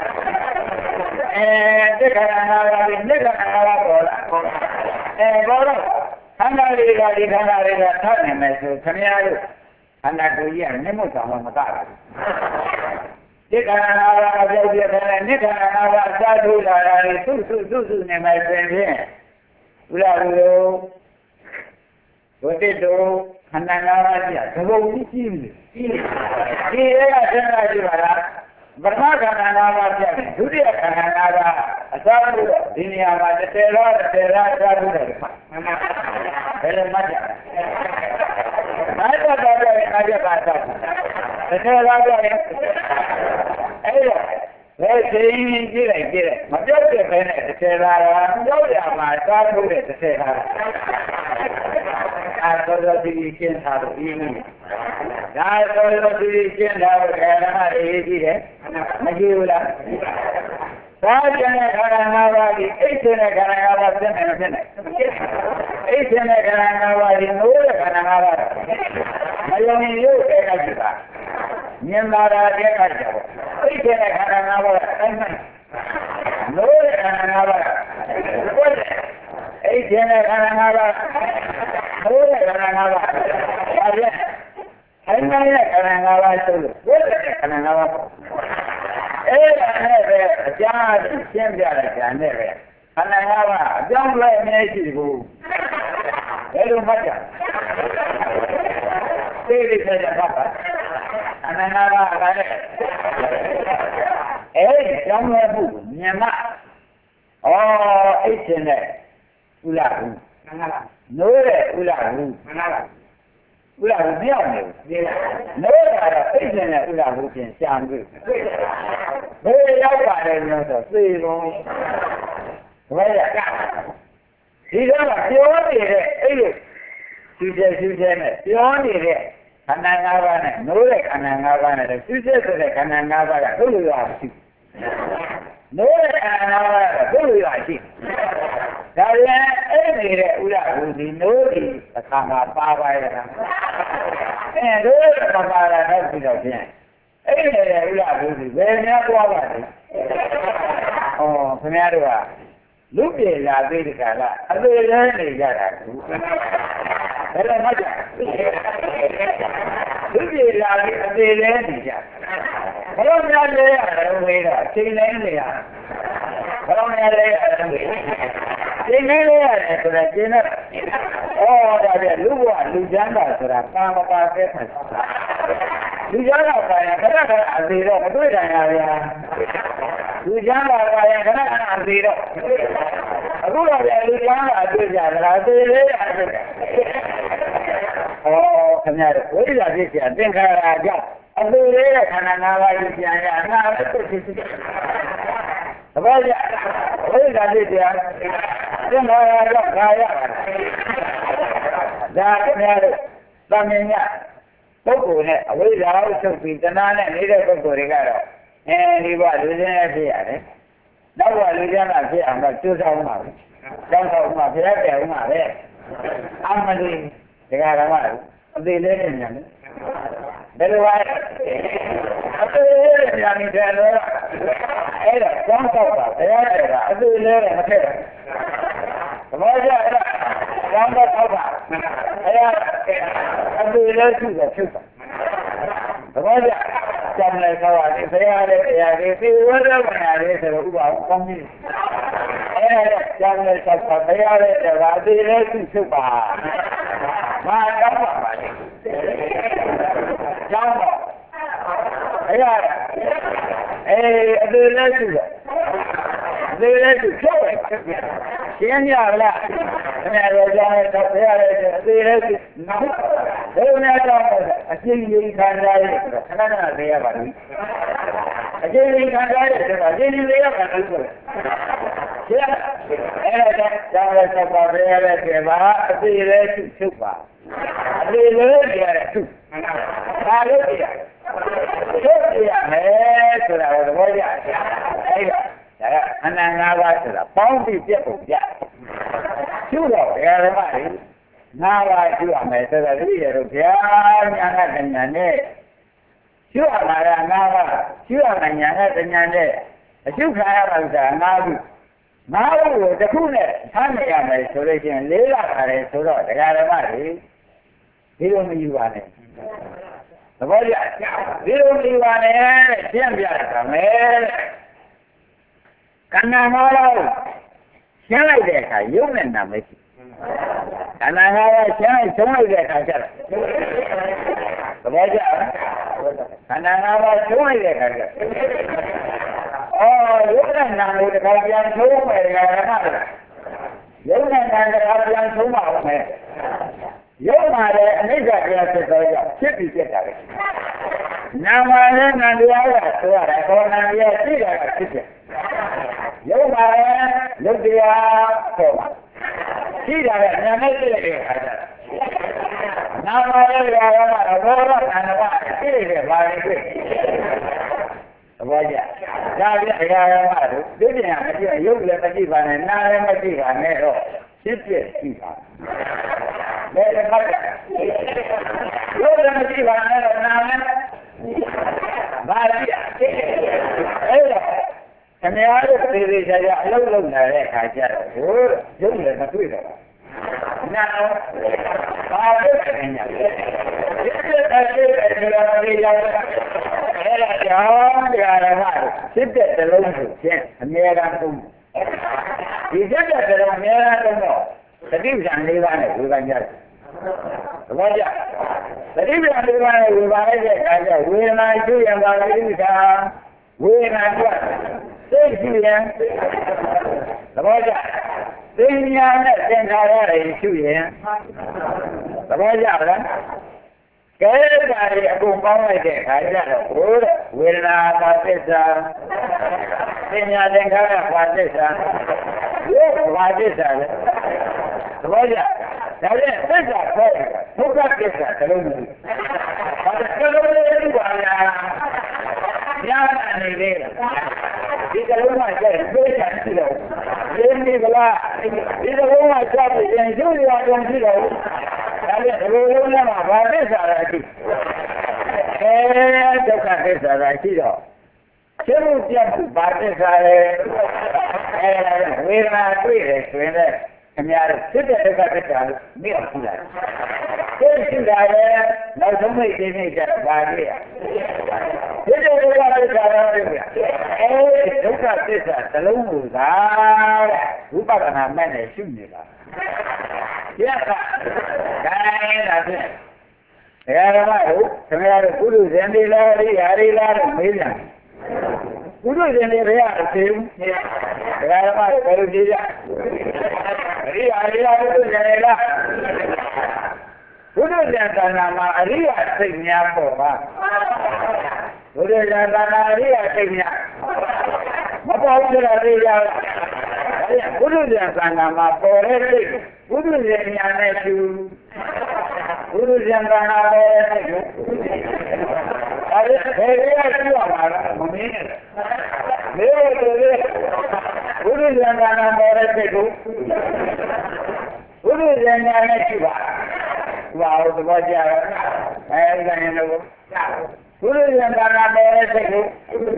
ဒီခန္ဓာ၅ပါးဒီခန္ဓာ၅ပါးပေါ်လာပေါ်တော့ခန္ဓာတွေကဒီခန္ဓာတွေကထားနေမယ်ဆိုခင်ဗျားတို့ခန္ဓာကိုယ်ကြီးကမျက်မှောက်ဆောင်မကဘူးဒီခန္ဓာ၅ပါးအပြောက်ပြတဲ့နိခန္ဓာ၅ပါးအစားထိုးလာတာတွေစုနေမယ်ဆိုရင်ဘုရားဘုရားဘုတိတုခန္ဓာ၅ပါးကြီးသဘောကြီးကြီးပြီဒီရဲကစဉ်းစားကြည့်ပါလားပထမခန္ဓာ၅ပါးပြတယ်ဒုတိယခန္ဓာ၅ပါးအစားလို့ဒီနေရာမှာ30လားအစားလို့တယ်ဘယ်လိုမှတ်ကြလဲအားတော့တော့အားရပါတော့30လားတော့အဲ့တော့ဘယ်ချိန်ကြည့်လိုက်မပြောက်တဲ့ဘဲနဲ့30လားပြောက်ရမှာစားလို့တဲ့30လားအာသောတိကျင်းထားလို့ဒီနည်းဒါသောတိကျင်းထားလို့ခန္ဓာအေးကြည့်တယ်မကြည့်ဘူးလားသာကျန်တဲ့ခန္ဓာ၅ပါးဒီအိတ်တဲ့ခန္ဓာ၅ပါးဖြစ်နေမဖြစ်နေအိတ်တဲ့ခန္ဓာ၅ပါးဒီနိုးတဲ့ခန္ဓာ၅ပါးမယုံရင်ရုပ်တဲ့ကကြည့်ပါမြင်လာတာတဲ့ကကြည့်ပါအိတ်တဲ့ခန္ဓာ၅ပါးအဲ့မှနိုးတဲ့ခန္ဓာ၅ပါးဘုရားအိတ်တဲ့ခန္ဓာ၅ပါးနိုးတဲ့ခန္ဓာ၅ပါးဘာလဲအဲ့မှရဲ့ခန္ဓာ၅ပါးဆိုလို့ဘုရားတဲ့ခန္ဓာ၅ပါးအဲ့ဒါနဲ့ပဲအကျဉ်းရှင်းပြလိုက်တာနဲ့ပဲခန္ဓာ၅ပါးအကြောင်းလည်းအမြဲရှိဘူးဘယ်လိုမှတ်ကြသိသိချာချာမှတ်ပါခန္ဓာ၅ပါးကလည်းအဲ့ဒီကြောင်းလည်းဘူးမြင်မှအိတ်ရှင်တဲ့ဥလာဘူးမှန်လားနိုးတဲ့ဥလာဘူးမှန်လားဥလာဘူးပြောင်းနေဘူးနိုးတာတော့အိတ်ရှင်တဲ့ဥလာဘူးပြင်ရှာမှုဘယ်ရောက်ပါလဲလို့ဆိုသိကုန်ဘယ်ရကဒီတော့ပြောနေတဲ့အဲ့လိုရှုချက်နဲ့ပြောနေတဲ့ခန္ဓာ၅ပါးနဲ့နိုးတဲ့ခန္ဓာ၅ပါးနဲ့ရှုချက်ဆိုတဲ့ခန္ဓာ၅ပါးကတို့လိုရရှိနိုးတဲ့ခန္ဓာ၅ပါးကတို့လိုရရှိဒါပြန်အဲ့နေတဲ့ဥရဘူးဒီနိုးဒီအခါမှာပါပါရတာတို့ကပါလာတော့ပြီးတော့ပြန်အဲ့ဒီလေဥရဘူးဒီဘယ်များသွားပါလဲခင်ဗျားတို့ကလူပြေလာသေးတကလားအသေးလေးနေကြတာကူဘယ်လိုမှကြလူပြေလာပြီးအသေးလေးနေကြဘယ်လိုများလဲရတယ်ဝေးတော့ချိန်နေနေရဘယ်လိုများလဲရတယ်ဝေးချိန်နေနေရတယ်ဆိုတော့ချိန်တော့ဒါပြလူဘဝလူချမ်းသာဆိုတာပါမပါတဲ့ခါလူချမ်းသာပါရင်ခဏခဏအသေးတော့မတွေ့နိုင်ရဗျာလူချမ်းသာပါရင်ခဏခဏအသေးတော့အခုတော့ဗျာလူချမ်းသာအတွေ့ကြလားသေလေးအတွေ့ခင်ဗျားတို့ဝိဇ္ဇာဖြစ်ချင်သင်္ခါရကြောင့်အသေးလေးတဲ့ခန္ဓာ၅ပါးကြီးပြန်ရငါလည်းဖြစ်ဖြစ်သဘောကျဝိဇ္ဇာဖြစ်ချင်သင်္ခါရကြောင့်ခါရဒါခင်ဗျားတို့သမင်ညပုဂ္ဂိုလ်နဲ့အဝိဇ္ဇာကိုချုပ်ပြီးတဏှာနဲ့နေတဲ့ပုဂ္ဂိုလ်တွေကတော့ဒီဘလူချင်းနဲ့ဖြစ်ရတယ်။နောက်ဘလူချင်းကဖြစ်အောင်တော့ကျိုးဆောင်ပါပဲ။ကျောင်းဆောင်မှာဖျက်တယ်ဥမှာပဲ။အမလီဒကာရမအသေးလေးနဲ့ညာတယ်။ဘယ်လိုပါလဲ။အသေးလေးနဲ့ညာနေတယ်လို့အဲ့ဒါကျောင်းဆောင်ပါဘယ်ရတယ်ကအသေးလေးနဲ့မထည့်ဘူး။သဘောကျအဲ့ဒါကျောင်းဆောင်ပါအဲ့ဒါအသေးလေးရှိတယ်ဖြစ်ပါသဘောကျကျမ်းလည်းကောင်းတယ်ဆရာလည်းတရားတွေသိဝရမနာလေးဆိုတော့ဥပအောင်ကောင်းပြီအဲ့ဒါကျမ်းလည်းဆက်ပါဆရာလည်းတရားသိလည်းသိဖြစ်ပါမာတော့ပါပါလေကျောင်းတော့အဲ့ဒါအသေးလည်းသိတယ်အသေးလည်းသိဖြစ်တယ်ရှင်းရလားခင်ဗျားတို့ကြောင်းလည်းတော့ဆရာလည်းအသေးလည်းသိနောက်ဘယ်နဲ့တော့အကျဉ်းကြီးခံရရဲ့ခဏခဏသိရပါလိမ့်အကျဉ်းကြီးခံရရဲ့ဆိုတာအကျဉ်းကြီးလေးရပါလို့ဆိုရှင်းအဲ့ဒါကြောင့်လည်းဆက်ပါဘယ်ရဲပြေပါအသေးလည်းချုပ်ပါအသေးလည်းပြရတယ်ချုပ်ဒါလို့ပြရတယ်ချုပ်ပြရမယ်ဆိုတာသဘောကျအဲ့ဒါခန္ဓာ၅ပါးဆိုတာပေါင်းပြီးပြတ်ပုံပြချုပ်တော့ဓမ္မတွေ၅ပါးရှိရမယ်ဆိုတော့ဒီရတော့ဗျာညာကတညာနဲ့ရှိရမှာက၅ပါးရှိရမှာညာကတညာနဲ့အရှုခံရတာက၅ခု၅ခုကိုတစ်ခုနဲ့ဆန်းနေရမယ်ဆိုလို့ရှိရင်၄လခါတယ်ဆိုတော့ဓမ္မတွေဒီလိုမယူပါနဲ့သဘောကျဒီလိုမယူပါနဲ့ရှင်းပြတာမယ်ခန္ဓာ၅ပါးရှင်းလိုက်တဲ့အခါယုံနဲ့နာမရှိခန္ဓာ၅ပါးရှင်းလိုက်ဆုံးလိုက်တဲ့အခါကျတော့သဘောကျခန္ဓာ၅ပါးဆုံးလိုက်တဲ့အခါကျယုတ်နဲ့နာကိုတခါပြန်ဆုံးမယ်ဓမ္မလားယုတ်နဲ့နာတခါပြန်ဆုံးပါဦးမယ်ရုပ်မှာလည်းအနိစ္စတရားဖြစ်သောကြောင့်ဖြစ်ပြီးဖြစ်တာပဲနာမနဲ့နာတရားကဆိုရတယ်ခေါ်နာတရားရှိတာကဖြစ်တယ်ရုပ်မှာလည်းလုတ်တရားခေါ်ပါရှိတာကနာနဲ့ဖြစ်တဲ့အခါကျနာမနဲ့ရာဂကတော့ဘောရနာနဝရှိတယ်ဘာလဲဖြစ်သဘောကျဒါပြအရာရာတို့ဒီပြန်မကြည့်ရုပ်လည်းမကြည့်ပါနဲ့နာလည်းမကြည့်ပါနဲ့တော့ဖြစ်ဖြစ်ရှိပါဘယ်လိုလဲရုပ်လည်းမကြည့်ပါနဲ့တော့နာလည်းဘာလဲအဲ့တော့အများကြီးသေသေးချာချာအလုပ်လုပ်နေတဲ့အခါကျတော့ဟိုရုပ်လည်းမတွေ့တော့ဘူးနာဘာလို့လဲညာဒီလိုရောက်တာအဲ့ဒါကြောင့်တရားဓမ္မစစ်တဲ့တလုံးကိုဖြင့်အမြဲတမ်းသုံးဒီစစ်တဲ့တလုံးအမြဲတမ်းသုံးတော့သတိပ္ပံ၄ပါးနဲ့ဝေဘာကြတယ်သဘောကျသတိပ္ပံ၄ပါးနဲ့ဝေဘာလိုက်တဲ့အခါကျဝေဒနာရှိရင်ပါဠိဥစ္စာဝေဒနာကစိတ်ရှိရင်သဘောကျသင်ညာနဲ့သင်္ခါရတွေရှိရင်သဘောကျလားကဲဒါတွေအကုန်ပေါင်းလိုက်တဲ့အခါကျတော့ဘိုးတဲ့ဝေဒနာပါသစ္စာပညာသင်္ခါရပါသစ္စာရုပ်ပါသစ္စာလေသဘောကျဒါနဲ့သစ္စာခေါ်တယ်ဒုက္ခသစ္စာတလုံးမျိုးဘာလို့လဲပါလားညာနေလေဒီကလုံးမှာကျတဲ့ပြေးတာရှိတော့ရင်းနေကလားဒီကလုံးမှာကျတဲ့ရင်ကျိုးရအောင်ရှိတော့ဒါနဲ့ဒီလိုလုံးမှာဘာသစ္စာလဲရှိဒုက္ခသစ္စာကရှိတော့ကျိုးပြတ်ဘာသစ္စာလဲဝေဒနာတွေ့တယ်ဆိုရင်လည်းအများတို့ဖြစ်တဲ့ဒုက္ခသစ္စာလို့မြင်အောင်လာတယ်သိရှိတာလည်းနောက်ဆုံးမိတ်သိနေကြပါလေဖြစ်တဲ့ဒုက္ခသစ္စာတော့ပြဒုက္ခသစ္စာသလုံးကိုသာဝိပဿနာမဲ့နဲ့ရှုနေတာပြတ်တာတိုင်းတာဖြင့်ဘယ်ရမလို့ခင်ဗျားတို့ကုသဇင်ဒီလားရိယာရိလားလို့မေးပြန်ကုသဇင်ဒီဘယ်အသေးဘူးဘယ်ရမလို့ဘယ်လိုကြည့်ကြရိယာရိလားကုသဇင်ဒီလားဘုဒ္ဓဇင်တဏ္ဍာမှာအရိယာစိတ်များပေါ်ပါဘုဒ္ဓဇင်တဏ္ဍာအရိယာစိတ်များမပေါ်ဘူးလားရိယာဘုဒ္ဓဇင်တဏ္ဍာမှာပေါ်တဲ့စိတ်ဘုဒ္ဓဇင်ညာနဲ့သူဘုဒ္ဓဇင်တဏ္ဍာပေါ်တဲ့စိတ်ကိုဘယ်လိုရရှိရမှာလဲမမင်းနဲ့မေးတယ်ဘုဒ္ဓဇင်တဏ္ဍာပေါ်တဲ့စိတ်ကိုဘုဒ္ဓဇင်ညာနဲ့ရှိပါဘာလို့သဘောကျလဲအဲဒီကနေလို့ဘုရားဉာဏ်ပါလာတဲ့စိတ်ကို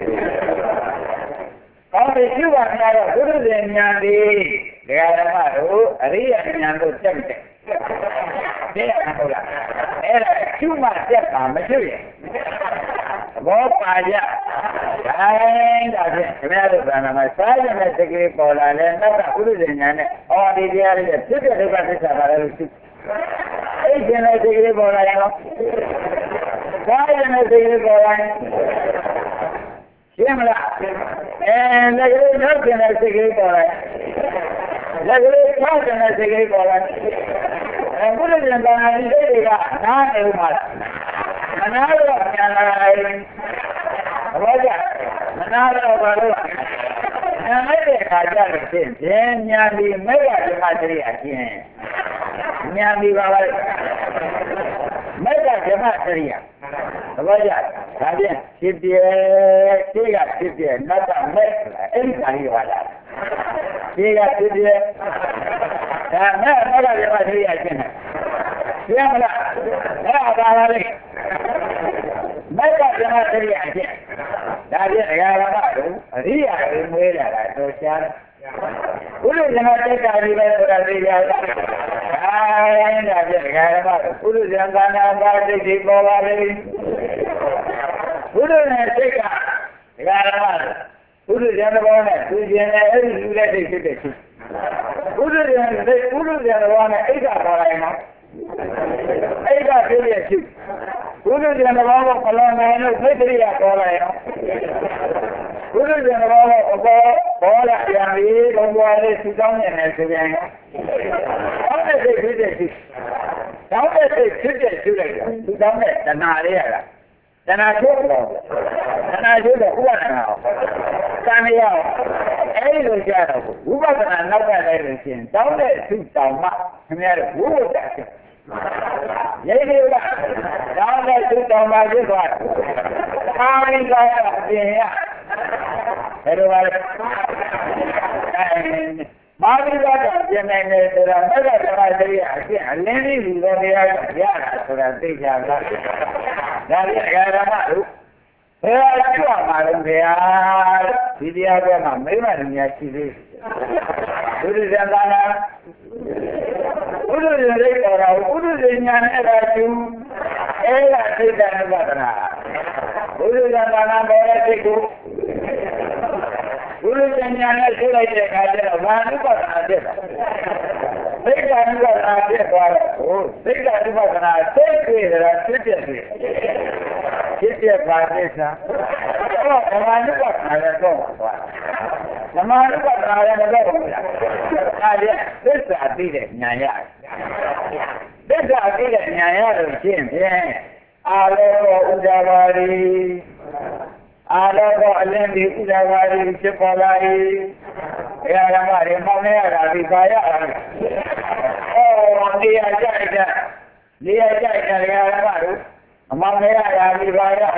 ကောင်းပြီရှိပါများတော့ဘုရားဉာဏ်ဒီဒကာဓမ္မတို့အရိယဉာဏ်တို့တက်တယ်တဲ့ဟုတ်လားအဲ့ဒါကျူးမှတက်တာမရှိရင်ဘောပါကြတိုင်းဒါဖြင့်ခင်ဗျားတို့ကံမှာစားရတဲ့စိတ်ကလေးပေါ်လာလဲနောက်ကဘုရားဉာဏ်နဲ့ဒီတရားလေးဖြစ်တဲ့ဒုက္ခသစ္စာပါလဲလို့ရှိအဲ့ဒီနဲ့စိတ်ကလေးပေါ်လာရင်စားရတဲ့စိတ်ကလေးပေါ်လာရင်ရှင်းမလားလက်ကလေးနောက်ကတဲ့စိတ်ကလေးပေါ်လာလက်ကလေးထောက်တဲ့စိတ်ကလေးပေါ်လာဘုရားဉာဏ်ပါဠိစိတ်တွေကနားနေမှာမနာတော့ဉာဏ်လာဘောကြမနာတော့ဘာလို့ဉာဏ်လိုက်တဲ့အခါကျတော့ဖြင့်ဉာဏ်ဒီမေဃဓမ္မတရိယာချင်းဉာဏ်ဒီပါပါမေဃဓမ္မတရိယာသဘောကျဒါဖြင့်ဖြစ်ပြရှိကဖြစ်ပြနတ်ကမဲ့အဲ့ဒီခါကြီးပါလားရှိကဖြစ်ပြဒါမဲ့မေဃဓမ္မတရိယာချင်းရှင်းမလားအဲ့ဒါပါလေမေဃဓမ္မတရိယာချင်းဒါဖြင့်အရာရမတို့အရိယာတွေမွေးလာတာတော့ရှားတယ်ဘုရားဇမတိတ်တာဒီပဲဆိုတာသိကြလားအဲဒါဖြင့်အရာရမတို့ဘုရားဇံသာနာပါစိတ်ဒီပေါ်ပါလေဘုရားနဲ့စိတ်ကအရာရမတို့ဘုရားဇံဘောနဲ့သူကျင်တဲ့အဲ့ဒီလူတဲ့စိတ်ဖြစ်တဲ့ရှိ Ulu dia lawan ida orang nak. Ida dia sih. Ulu dia lawan kalau mana itu dia orang. Ulu dia lawan apa bola yang ini lawan sudah ni sebenarnya. Apa sih? Apa sih sudah ni tanah dia. Tanah juga kuat nak. Tanah ya. Ini loh bukan nak ada sih. Tahu tak sudah mak. Sebenarnya bukan. Jadi dia tahu tak sudah mak juga. Kami kaya dia. Herwal. Mari kita jangan terang terang dia. Aleni dia dia sudah tiada. Dari negara baru. Cuma malam dia ada memang sih. Udah jangan. Udah jadi orang. Udah jangan raju. Tidak benar. Udah jangan boleh itu. Udah jangan sudah jadi mana pun ada. Tidak ada kalau. Tidak ada Kita bahasa. Oh, mana pun ada tu. Mana pun ada tu. Ada besar tidak nyaya. Besar tidak nyaya macam ni. Alat ujawari. Alat alam di ujawari sepalai. Ya, hamaरे मामले आदि बाया. Oh, dia aja ya hamaru. Hamaरे आदि बाया.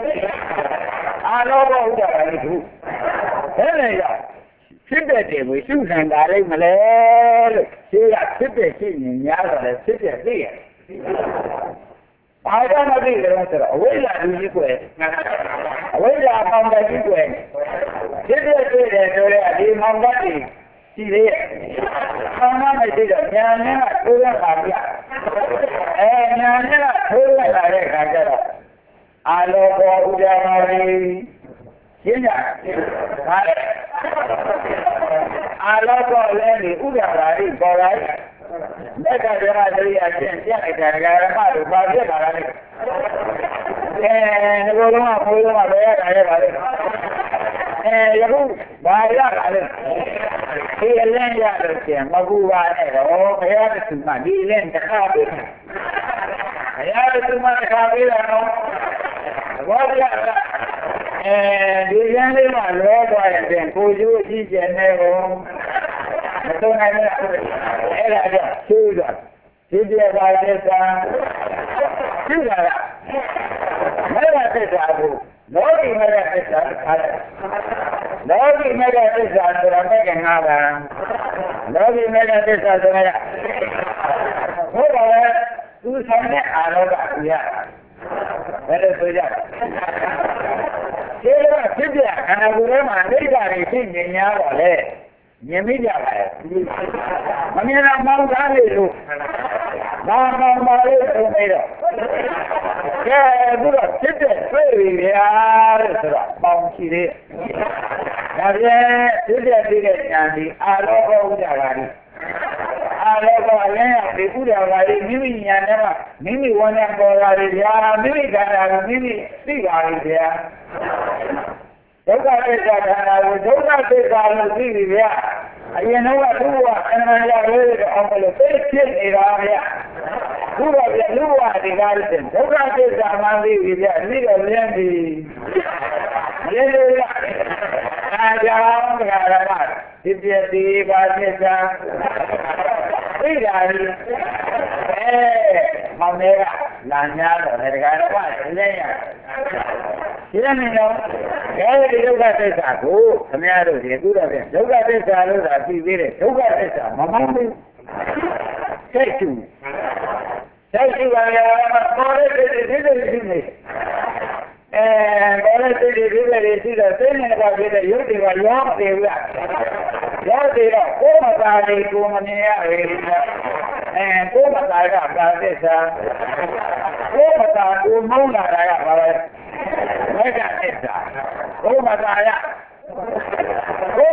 Alat ujawari tu. Ini ya. Siapa tu? Susan dari Malaysia. Siapa sini? Nyata siapa dia? Ada nabi kerana awalnya ini kue, awalnya apa lagi kue? Jadi ada mangga ni, sini, mana macam ni orang kaya, ni orang kaya kaya. Alat ujawari, sini, alat ni ujawari boleh. Mereka jangan jadi agen, jangan negara malu, bagi apa ni? Boleh bayar. Lalu bayar ada. Ini yang ada, mahu bayar. Oh, bayar semua, di lain terkabul. Bayar semua terkabul, no. Bayar. Di lain malu bayar, kuju di jenis. Betul ni, ada sudah, sudah bahasa, sudah, mereka tahu, lagi mereka tahu, lagi mereka tahu berapa kenapa, lagi mereka tahu mereka, oh, tu sampai alat dia, ada sudah, sudah, kerana guru mana dari sini boleh. Nyemi jalan. Mana nak mau kali tu? Mau balik tu mereka. Ya, bukan sedih. Biar sudah bangkit dia. Jadi tidak jadi. Alat kau jalan. Alat kau ni sudah lari. Mimi yang mana? Mimi wanita kau lari dia. Mimi kan? Mimi tiga dia. Juga sih dia. Ayah nak luar, anak yang lain orang lekir iranya. Luar di garden. Juga sih zaman dia. Dia di. Dia ada orang dia di bahasa. Tidak. Mamera, nanya negara apa? Sila nino, kaya juga aku, kami ada dia juga selalu rapi beri, juga mampu. Saya kaya boleh di sini. Boleh di sini, saya nak kita yudi bayar dia. Ya dia, kau macam itu mana kau macam apa desa? Kau macam tu mau nak apa? Mereka desa. Kau macam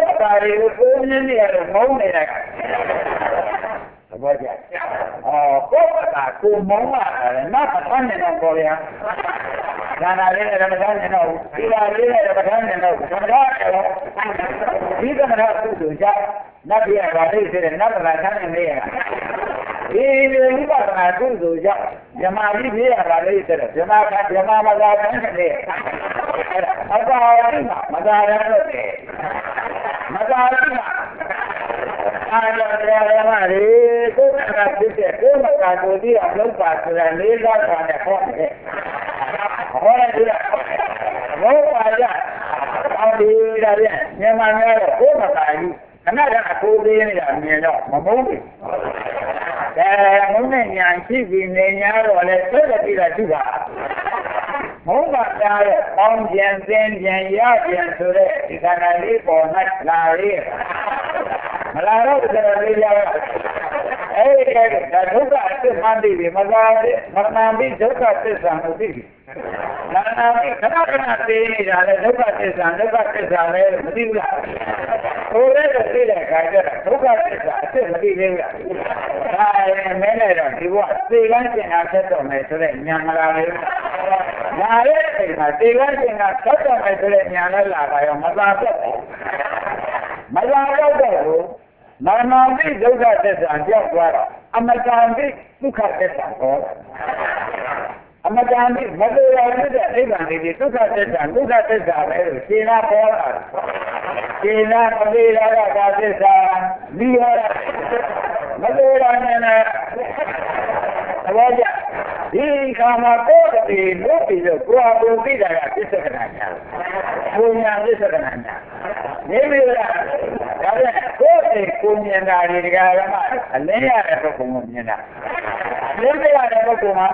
တွေကိုကိုယ်နည်းနည်းရတော့မုန်းနေတယ်ဘောကြကိုယ်ကကိုမုန်းရတယ်နတ်ပန်းနေတော့ပေါ်ရဒါနာလေးနဲ့မထားနေတော့ဒီပါလေးနဲ့မထားနေတော့သမထရောဒီသမထကုသိုလ်ကြောင့်နတ်ပြည်ကပါလိမ့်တဲ့နတ်ကလာထားနေနေရဒီဝိပဿနာကုသိုလ်ကြောင့်ဇမားကြီးပြရပါလိမ့်တဲ့ဇမားမသာတိုင်းနေအသာရိမသာရလို့မသာရိမအားလုံးတရားရမတွေကိုယ်ကဖြစ်တဲ့ကိုယ်မကကိုဒီအလုပ်ပါဆိုတာလေးစားတာနဲ့ဟောတယ်ဟောရတယ်ဘောပါကြအော်ဒီဒါပြန်မြန်မာများတော့ကိုယ်မကကြီးခဏခဏကိုယ်သေးနေတာမြင်တော့မမုန်းဘူးမုန်းတဲ့ညာရှိပြီးနေညာတော့လေဆက်လက်ပြီးတာရှိတာမုန်းပါတာရဲ့ပေါင်းပြန်သင်ပြန်ရပြန်ဆိုတဲ့ဒီခန္ဓာလေးပေါ်၌လာရေးမလာတော့တဲ့လေးရအဲ့ဒါဒုက္ခအစ်မှန်ပြီမလာတဲ့မနာပြီးဒုက္ခသစ္စာကိုသိပြီနာနာပြီးခဏခဏသိနေတာလေဒုက္ခသစ္စာလည်းမသိဘူးလားဟိုလည်းသိတဲ့ခါကျတော့ဒုက္ခသစ္စာအစ်မသိသေးဘူးလားဒါရင်မင်းလည်းတော့ဒီဘဝသိကန်းကျင်အားဆက်တော့မယ်ဆိုတဲ့ညာမလာလေလာရဲ့အိမ်မှာသိကန်းကျင်အားဆက်တော့မယ်ဆိုတဲ့ညာလည်းလာပါရောမသာတော့မသာတော့တော့နာနာတိဒုက္ခသစ္စာကြောက်သွားတော့အမတန်တိဒုက္ခသစ္စာဟောအမတန်တိမတရားတဲ့အိဗံတွေဒုက္ခသစ္စာပဲလို့ရှင်းလာပေါ်လာရှင်းလာမတရားတဲ့ကာသစ္စာဒီဟောမတရားနဲ့ဘောကြဒီခါမှာကိုယ်တည်းလို့ပြီးတော့ကိုယ်အပေါ်သိတာကသစ္စာကနာညာဘုညာသစ္စာကနာညာနေပြီလားဒါပြန်ကိုယ်တည်းကိုမြင်တာဒီကရမအလင်းရတဲ့ပုဂ္ဂိုလ်ကိုမြင်တာအလင်းမရတဲ့ပုဂ္ဂိုလ်မှာ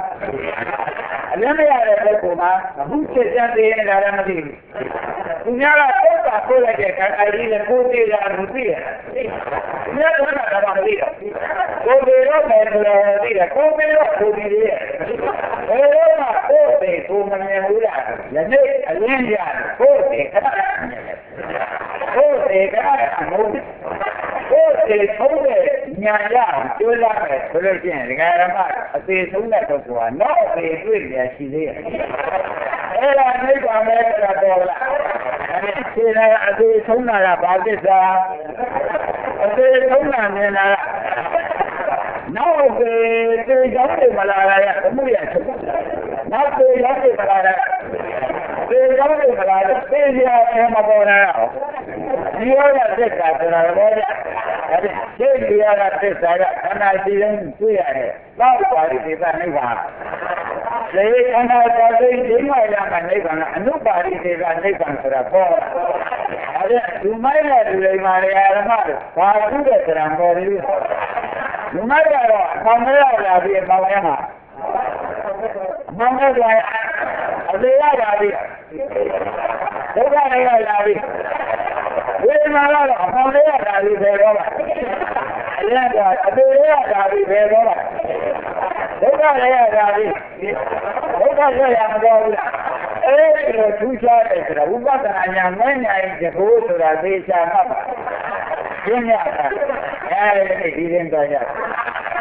အခုချက်ချသေးနေတာလည်းမသိဘူးသူများကပုဂ္ဂိုလ်ကိုလိုက်တဲ့ခါအကြီးနဲ့ကိုယ်သေးတာမသိရသူများကတော့မသိတော့ကိုယ်သေးတော့မယ်ဆိုတော့သိတယ်ကိုယ်သေးတော့ကိုယ်သေးရဲ့ဘယ်တော့မှကိုယ်သေးကိုမမြင်ဘူးလားယနေ့အလင်းရတယ်ကိုယ်သေးခဏမြင်တယ်ကိုယ်သေးကမဟုတ်ကိုယ်သေးဆုံးတဲ့ညာရကျိုးလာတယ်ဆိုလို့ရှိရင်ဒကာရမအသေးဆုံးတဲ့ပုဂ္ဂိုလ်ကတော့အသေးတွေ့ရရှိသေးတယ်အဲ့ဒါနိဗ္ဗာန်ပဲတော်လားအဲ့ဒီအသေးဆုံးတာကဘာသစ္စာအသေးဆုံးတာမြင်တာနောက်ပေကြောင့်မလာရရမှုရချက်နောက်ပေကြောင့်မလာရပေကြောင့်မလာရပေရမပေါ်လာတော့ဒီရောရသစ္စာဆိုတာဘောကြအဲ့ဒီသိရတာသစ္စာကခန္ဓာရှိရင်တွေ့ရတယ်တော့ပါဠိဒေသနိဗ္ဗာန်လေခန္ဓာပါဠိဒီမှာရမှာနိဗ္ဗာန်ကအနုပါဠိဒေသနိဗ္ဗာန်ဆိုတာပေါ်အဲ့ဒါဒီမိုင်းတဲ့လူတွေမှာဓမ္မတို့ဘာကုတဲ့သံပေါ်လေးဒီမိုင်းကတော့အကောင်ရလာပြီးမောင်ရမှာမောင်ရအသေးရလာပြီးဒုက္ခတွေလာပြီးဝိမာရတော့အကောင်ရလာပြီးပဲတော့ပါအရင်ကအသေးရလာပြီးပဲတော့ပါဒုက္ခတွေလာပြီးဒုက္ခတွေရမတော့ဘူးလားအဲ့ဒီလိုထူးခြားတယ်ဆိုတာဝိပဿနာဉာဏ်မဲ့ဉာဏ်တကူဆိုတာသိချာမှတ်ပါရှင်းရတာအဲဒီဒီရင်တော့ရ